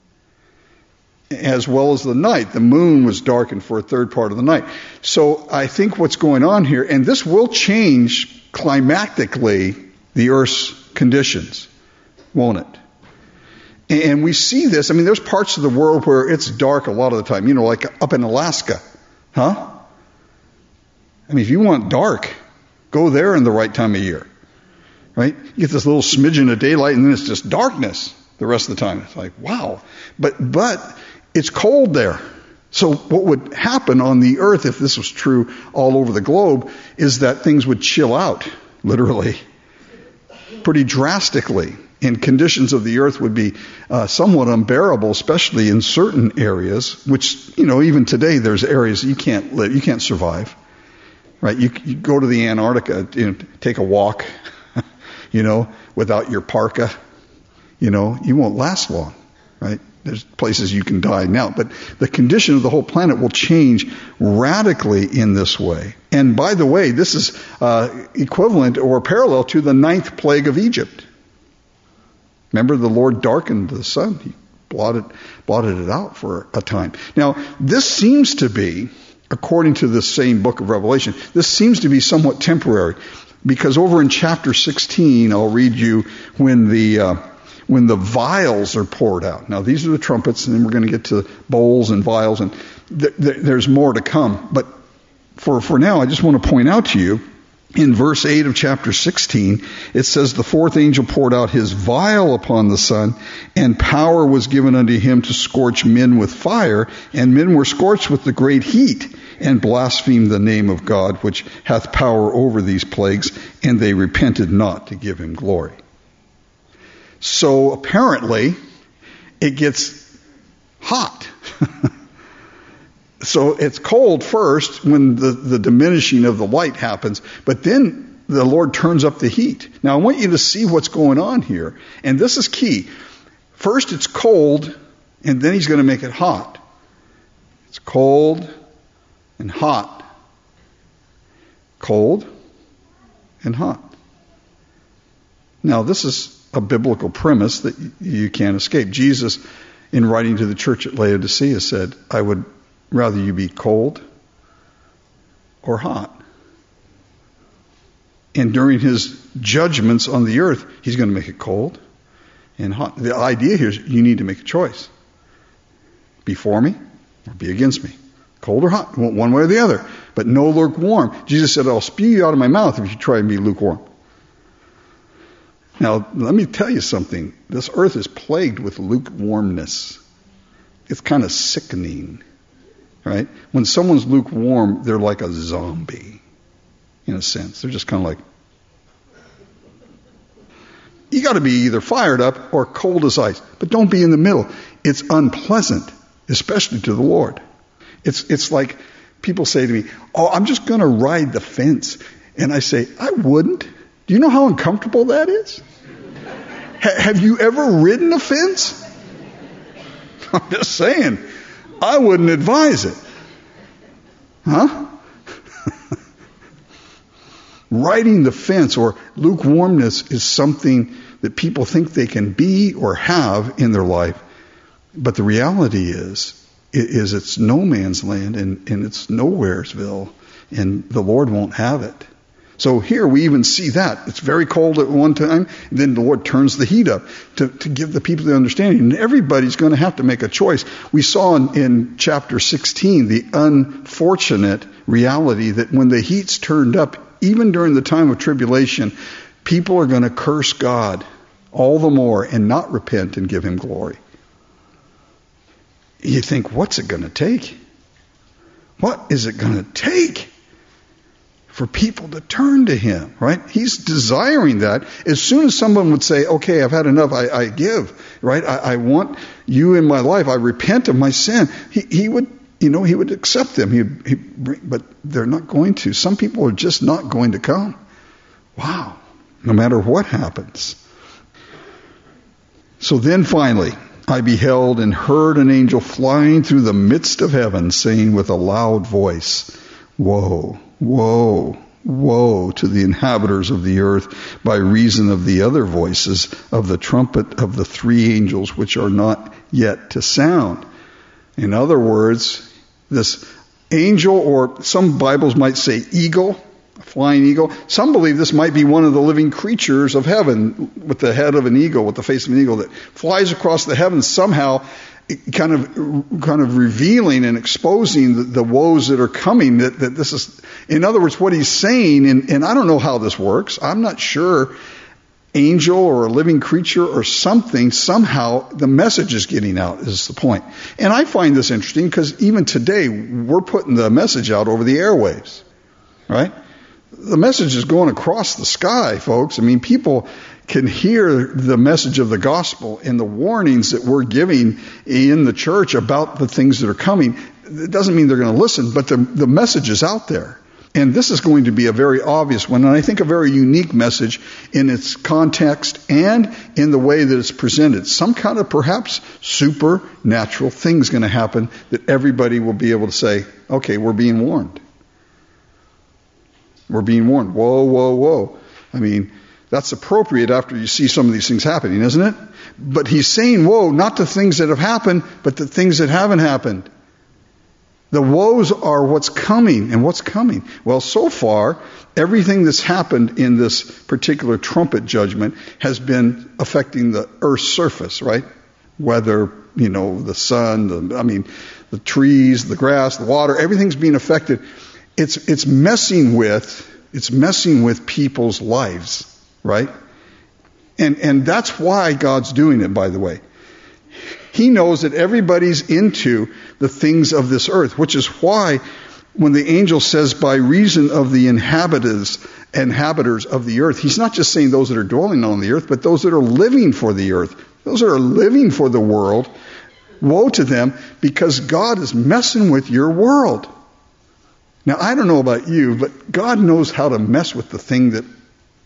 as well as the night. The moon was darkened for a third part of the night. So I think what's going on here, and this will change climactically the Earth's conditions, won't it? And we see this. I mean, there's parts of the world where it's dark a lot of the time. You know, like up in Alaska. Huh? I mean, if you want dark, go there in the right time of year. Right? You get this little smidgen of daylight and then it's just darkness the rest of the time. It's like, wow. But, but it's cold there. So what would happen on the earth, if this was true all over the globe, is that things would chill out, literally, pretty drastically. And conditions of the earth would be uh, somewhat unbearable, especially in certain areas, which, you know, even today there's areas you can't live, you can't survive, right? You, you go to the Antarctica, you know, take a walk, you know, without your parka, you know, you won't last long, right? There's places you can die now, but the condition of the whole planet will change radically in this way. And by the way, this is uh, equivalent or parallel to the ninth plague of Egypt. Remember, the Lord darkened the sun. He blotted, blotted it out for a time. Now, this seems to be, according to the same book of Revelation, this seems to be somewhat temporary. Because over in chapter sixteen, I'll read you when the uh, when the vials are poured out. Now, these are the trumpets, and then we're going to get to bowls and vials, and th- th- there's more to come. But for, for now, I just want to point out to you, in verse eight of chapter sixteen, it says, the fourth angel poured out his vial upon the sun, and power was given unto him to scorch men with fire, and men were scorched with the great heat, and blasphemed the name of God, which hath power over these plagues, and they repented not to give him glory. So apparently, it gets hot. So it's cold first when the, the diminishing of the light happens, but then the Lord turns up the heat. Now, I want you to see what's going on here. And this is key. First, it's cold, and then he's going to make it hot. It's cold and hot. Cold and hot. Now, this is a biblical premise that you can't escape. Jesus, in writing to the church at Laodicea, said, I would rather you be cold or hot. And during his judgments on the earth, he's going to make it cold and hot. The idea here is you need to make a choice. Be for me or be against me. Cold or hot, one way or the other. But no lukewarm. Jesus said, I'll spew you out of my mouth if you try and be lukewarm. Now, let me tell you something. This earth is plagued with lukewarmness. It's kind of sickening, right? When someone's lukewarm, they're like a zombie, in a sense. They're just kind of like, you got to be either fired up or cold as ice. But don't be in the middle. It's unpleasant, especially to the Lord. It's, it's like people say to me, oh, I'm just going to ride the fence. And I say, I wouldn't. Do you know how uncomfortable that is? Have you ever ridden a fence? I'm just saying, I wouldn't advise it. Huh? Riding the fence or lukewarmness is something that people think they can be or have in their life. But the reality is, is it's no man's land and, and it's nowheresville, and the Lord won't have it. So here we even see that. It's very cold at one time, and then the Lord turns the heat up to, to give the people the understanding. And everybody's going to have to make a choice. We saw in, in chapter sixteen the unfortunate reality that when the heat's turned up, even during the time of tribulation, people are going to curse God all the more and not repent and give him glory. You think, what's it going to take? What is it going to take for people to turn to him, right? He's desiring that. As soon as someone would say, okay, I've had enough, I, I give, right? I, I want you in my life. I repent of my sin. He, he would, you know, he would accept them. He, he, but they're not going to. Some people are just not going to come. Wow. No matter what happens. So then finally, I beheld and heard an angel flying through the midst of heaven, saying with a loud voice, woe, woe, woe to the inhabitants of the earth by reason of the other voices of the trumpet of the three angels which are not yet to sound. In other words, this angel, or some Bibles might say eagle, a flying eagle. Some believe this might be one of the living creatures of heaven with the head of an eagle, with the face of an eagle, that flies across the heavens somehow, kind of kind of revealing and exposing the, the woes that are coming. That, that this is, in other words, what he's saying, and, and I don't know how this works. I'm not sure, angel or a living creature or something, somehow the message is getting out is the point. And I find this interesting because even today we're putting the message out over the airwaves, right? The message is going across the sky, folks. I mean, people can hear the message of the gospel and the warnings that we're giving in the church about the things that are coming. It doesn't mean they're going to listen, but the, the message is out there. And this is going to be a very obvious one, and I think a very unique message in its context and in the way that it's presented. Some kind of perhaps supernatural thing's going to happen that everybody will be able to say, okay, we're being warned. We're being warned. Whoa, whoa, whoa. I mean, that's appropriate after you see some of these things happening, isn't it? But he's saying woe, not to things that have happened, but to things that haven't happened. The woes are what's coming, and what's coming. Well, so far, everything that's happened in this particular trumpet judgment has been affecting the earth's surface, right? Weather, you know, the sun, the, I mean, the trees, the grass, the water, everything's being affected. It's it's messing with it's messing with people's lives, right? And and that's why God's doing it, by the way. He knows that everybody's into the things of this earth, which is why when the angel says by reason of the inhabitants inhabitants of the earth, he's not just saying those that are dwelling on the earth, but those that are living for the earth, those that are living for the world. Woe to them, because God is messing with your world. Now, I don't know about you, but God knows how to mess with the thing that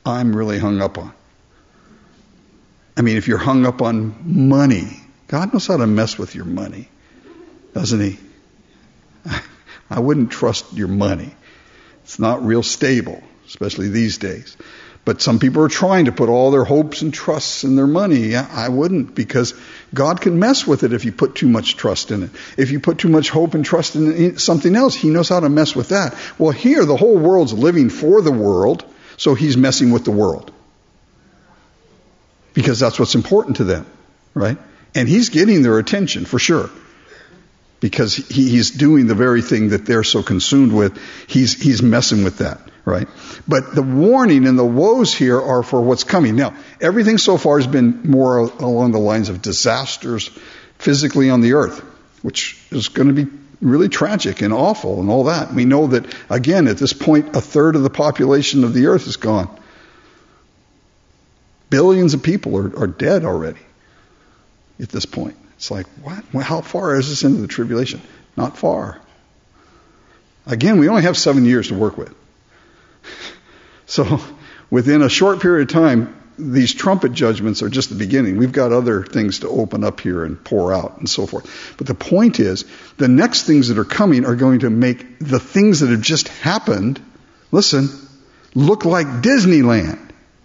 I'm really hung up on. I mean, if you're hung up on money, God knows how to mess with your money, doesn't he? I wouldn't trust your money. It's not real stable, especially these days. But some people are trying to put all their hopes and trusts in their money. I wouldn't, because God can mess with it if you put too much trust in it. If you put too much hope and trust in something else, he knows how to mess with that. Well, here the whole world's living for the world, so he's messing with the world. Because that's what's important to them, right? And he's getting their attention, for sure. Because he, he's doing the very thing that they're so consumed with. He's, he's messing with that, right? But the warning and the woes here are for what's coming. Now, everything so far has been more along the lines of disasters physically on the earth, which is going to be really tragic and awful and all that. We know that, again, at this point, a third of the population of the earth is gone. Billions of people are, are dead already at this point. It's like, what? Well, how far is this into the tribulation? Not far. Again, we only have seven years to work with. So within a short period of time, these trumpet judgments are just the beginning. We've got other things to open up here and pour out and so forth. But the point is, the next things that are coming are going to make the things that have just happened, listen, look like Disneyland.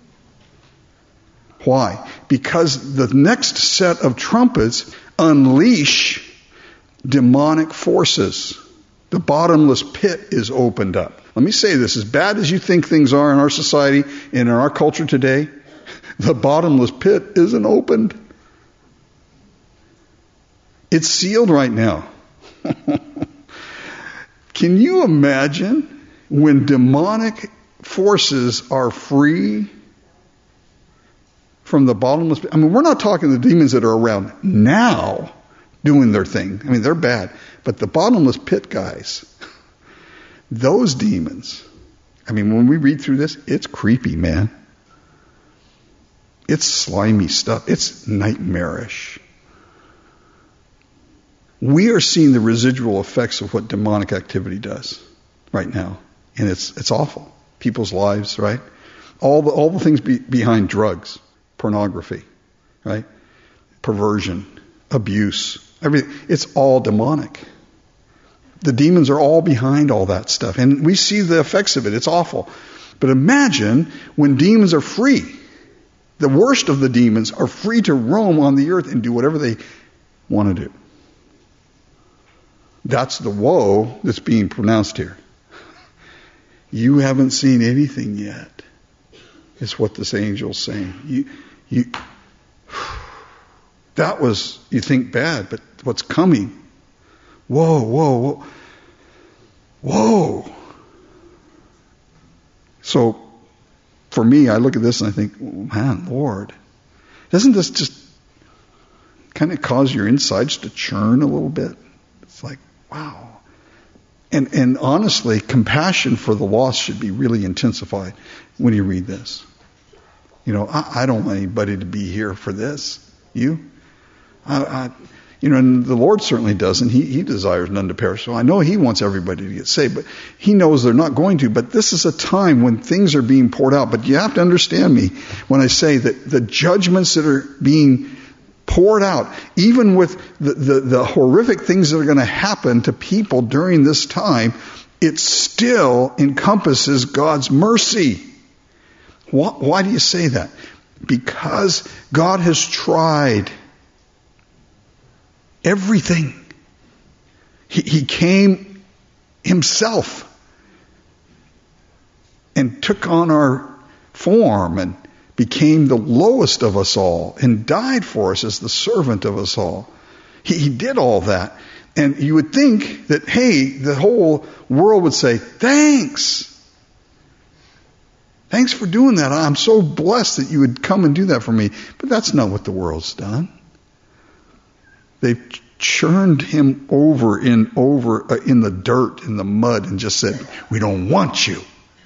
Why? Because the next set of trumpets unleash demonic forces. The bottomless pit is opened up. Let me say this, as bad as you think things are in our society and in our culture today, the bottomless pit isn't opened. It's sealed right now. Can you imagine when demonic forces are free from the bottomless pit? I mean, we're not talking the demons that are around now doing their thing. I mean, they're bad. But the bottomless pit guys, those demons, I mean, when we read through this, it's creepy, man. It's slimy stuff. It's nightmarish. We are seeing the residual effects of what demonic activity does right now. And it's it's awful. People's lives, right? All the all the things be, behind drugs, pornography, right? Perversion, abuse, everything. It's all demonic. The demons are all behind all that stuff. And we see the effects of it. It's awful. But imagine when demons are free. The worst of the demons are free to roam on the earth and do whatever they want to do. That's the woe that's being pronounced here. You haven't seen anything yet, is what this angel's saying. You, you, that was, you think, bad, but what's coming? Whoa, whoa, whoa. Whoa. So, for me, I look at this and I think, man, Lord, doesn't this just kind of cause your insides to churn a little bit? It's like, wow. And and honestly, compassion for the lost should be really intensified when you read this. You know, I, I don't want anybody to be here for this. You? I, I You know, and the Lord certainly doesn't. He, he desires none to perish. So I know He wants everybody to get saved, but He knows they're not going to. But this is a time when things are being poured out. But you have to understand me when I say that the judgments that are being poured out, even with the, the, the horrific things that are going to happen to people during this time, it still encompasses God's mercy. Why, why do you say that? Because God has tried everything. He, he came Himself and took on our form and became the lowest of us all and died for us as the servant of us all. He, he did all that. And you would think that, hey, the whole world would say, thanks. Thanks for doing that. I'm so blessed that you would come and do that for me. But that's not what the world's done. They've churned Him over and over uh, in the dirt, in the mud, and just said, we don't want you.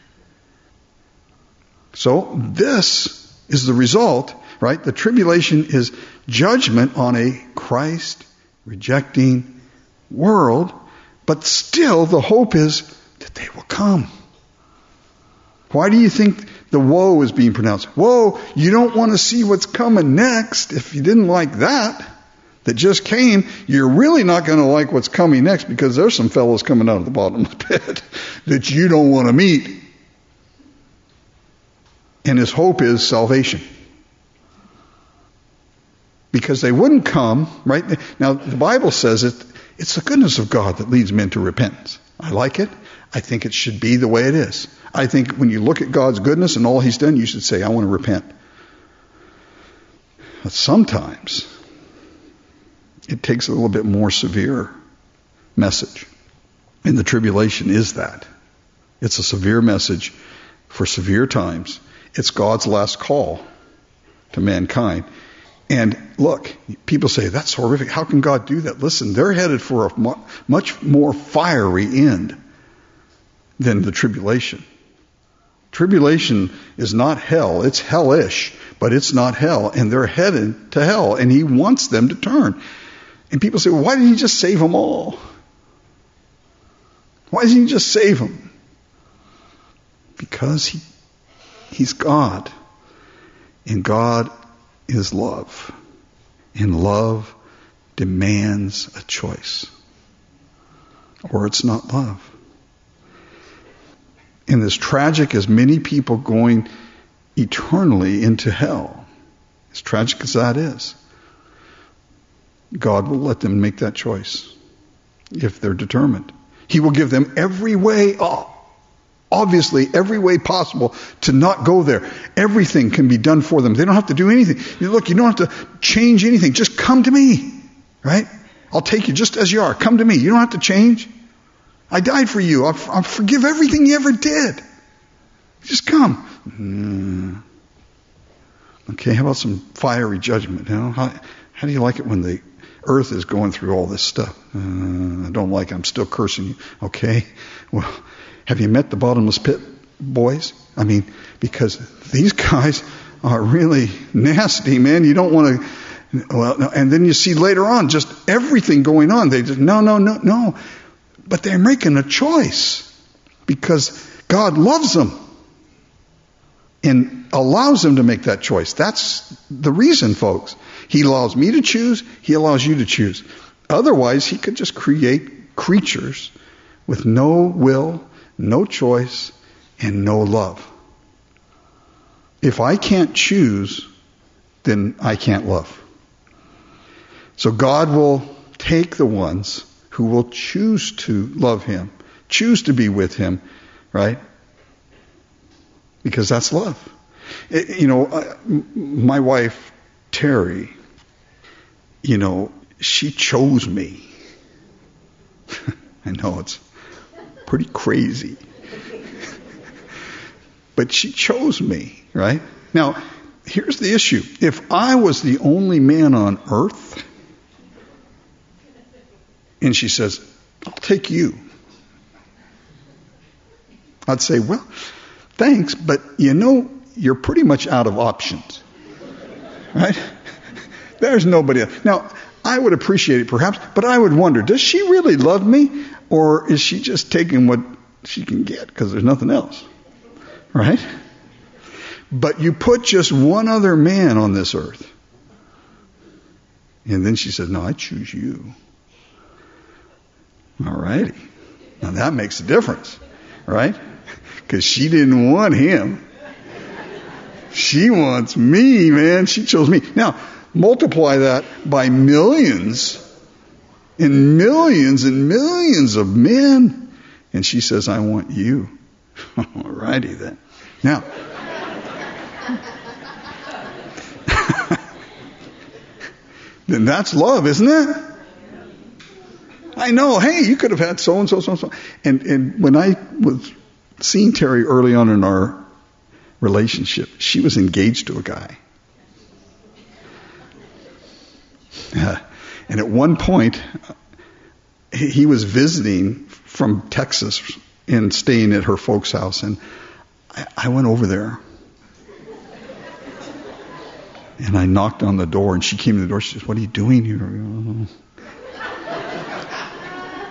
So this is the result, right? The tribulation is judgment on a Christ-rejecting world, but still the hope is that they will come. Why do you think The woe is being pronounced. Whoa, you don't want to see what's coming next. If you didn't like that, that just came, you're really not going to like what's coming next, because there's some fellows coming out of the bottomless pit that you don't want to meet. And his hope is salvation. Because they wouldn't come, right? Now, the Bible says it, it's the goodness of God that leads men to repentance. I like it. I think it should be the way it is. I think when you look at God's goodness and all he's done, you should say, I want to repent. But sometimes it takes a little bit more severe message. And the tribulation is that. It's a severe message for severe times. It's God's last call to mankind. And look, people say, that's horrific. How can God do that? Listen, they're headed for a mu- much more fiery end than the tribulation. Tribulation is not hell. It's hellish, but it's not hell. And they're headed to hell. And he wants them to turn. And people say, well, why didn't he just save them all? Why didn't he just save them? Because he, he's God. And God is love. And love demands a choice. Or it's not love. And as tragic as many people going eternally into hell, as tragic as that is, God will let them make that choice if they're determined. He will give them every way, obviously every way possible to not go there. Everything can be done for them. They don't have to do anything. You look, you don't have to change anything. Just come to me, right? I'll take you just as you are. Come to me. You don't have to change. I died for you. I'll, I'll forgive everything you ever did. Just come. Mm. Okay, how about some fiery judgment? You know, how, how do you like it when the earth is going through all this stuff? Uh, I don't like it. I'm still cursing you. Okay, well, have you met the bottomless pit boys? I mean, because these guys are really nasty, man. You don't want to. Well, no. And then you see later on just everything going on. They just no, no, no, no. But they're making a choice because God loves them and allows them to make that choice. That's the reason, folks. He allows me to choose. He allows you to choose. Otherwise, he could just create creatures with no will, no choice, and no love. If I can't choose, then I can't love. So God will take the ones who will choose to love him, choose to be with him, right? Because that's love. It, you know, uh, my wife, Terry, you know, she chose me. I know it's pretty crazy. But she chose me, right? Now, here's the issue. If I was the only man on earth, and she says, I'll take you, I'd say, well, thanks, but you know, you're pretty much out of options. Right? There's nobody else. Now, I would appreciate it perhaps, but I would wonder, does she really love me? Or is she just taking what she can get because there's nothing else? Right? But you put just one other man on this earth. And then she said, no, I choose you. All righty. Now that makes a difference, right? Because she didn't want him. She wants me, man. She chose me. Now, multiply that by millions and millions and millions of men. And she says, I want you. All righty then. Now, then that's love, isn't it? I know, hey, you could have had so-and-so, so-and-so. And, and when I was seeing Terry early on in our relationship, she was engaged to a guy. Uh, and at one point, he, he was visiting from Texas and staying at her folks' house. And I, I went over there. And I knocked on the door, and she came to the door. She says, what are you doing here?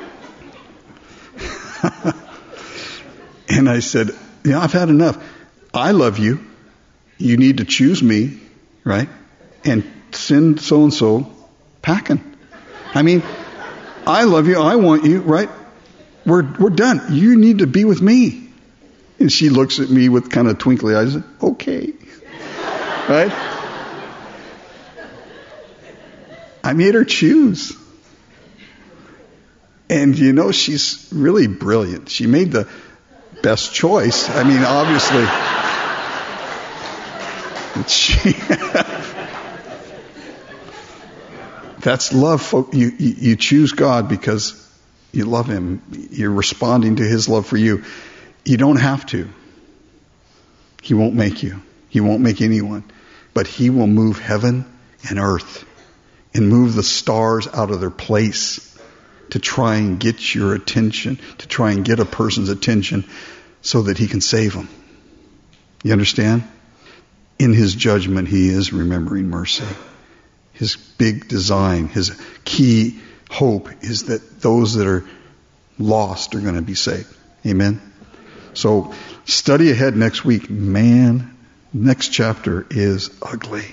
And I said, yeah, I've had enough. I love you. You need to choose me, right? And send so-and-so packing. I mean, I love you. I want you, right? We're we're done. You need to be with me. And she looks at me with kind of twinkly eyes. Okay. Right? I made her choose. And you know, she's really brilliant. She made the best choice. I mean, obviously. She, that's love. You, you, you choose God because you love Him. You're responding to His love for you. You don't have to. He won't make you. He won't make anyone. But He will move heaven and earth and move the stars out of their place to try and get your attention, to try and get a person's attention so that He can save them. You understand? In His judgment, He is remembering mercy. His big design, His key hope is that those that are lost are going to be saved. Amen? So study ahead next week. Man, next chapter is ugly.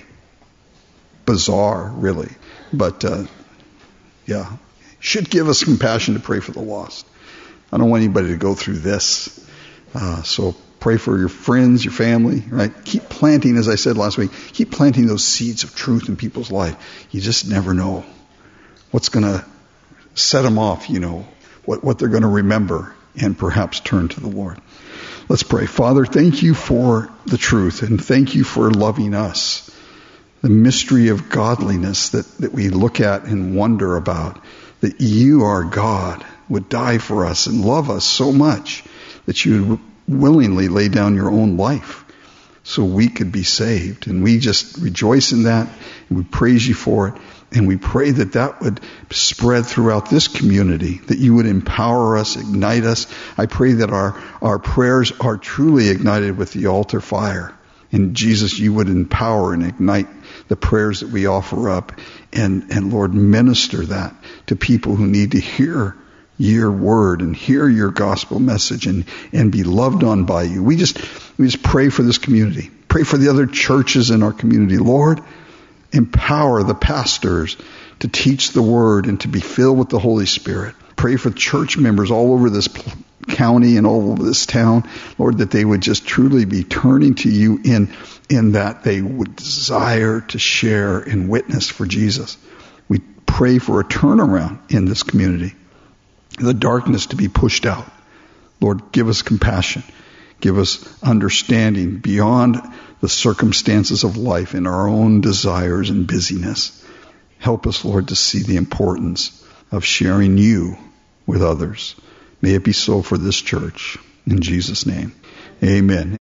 Bizarre, really. But, uh, yeah. Should give us compassion to pray for the lost. I don't want anybody to go through this. Uh, so pray for your friends, your family, right? Keep planting, as I said last week, keep planting those seeds of truth in people's life. You just never know what's going to set them off, you know, what, what they're going to remember and perhaps turn to the Lord. Let's pray. Father, thank you for the truth and thank you for loving us. The mystery of godliness that, that we look at and wonder about, that you, our God, would die for us and love us so much that you would willingly lay down your own life so we could be saved. And we just rejoice in that, and we praise you for it, and we pray that that would spread throughout this community, that you would empower us, ignite us. I pray that our, our prayers are truly ignited with the altar fire. And Jesus, you would empower and ignite the prayers that we offer up, and, and Lord, minister that to people who need to hear your word and hear your gospel message and, and be loved on by you. We just, we just pray for this community. Pray for the other churches in our community. Lord, empower the pastors to teach the word and to be filled with the Holy Spirit. Pray for church members all over this county and all over this town, Lord, that they would just truly be turning to you in, in that they would desire to share and witness for Jesus. We pray for a turnaround in this community, the darkness to be pushed out. Lord, give us compassion. Give us understanding beyond the circumstances of life in our own desires and busyness. Help us, Lord, to see the importance of sharing you with others. May it be so for this church. In Jesus' name, amen.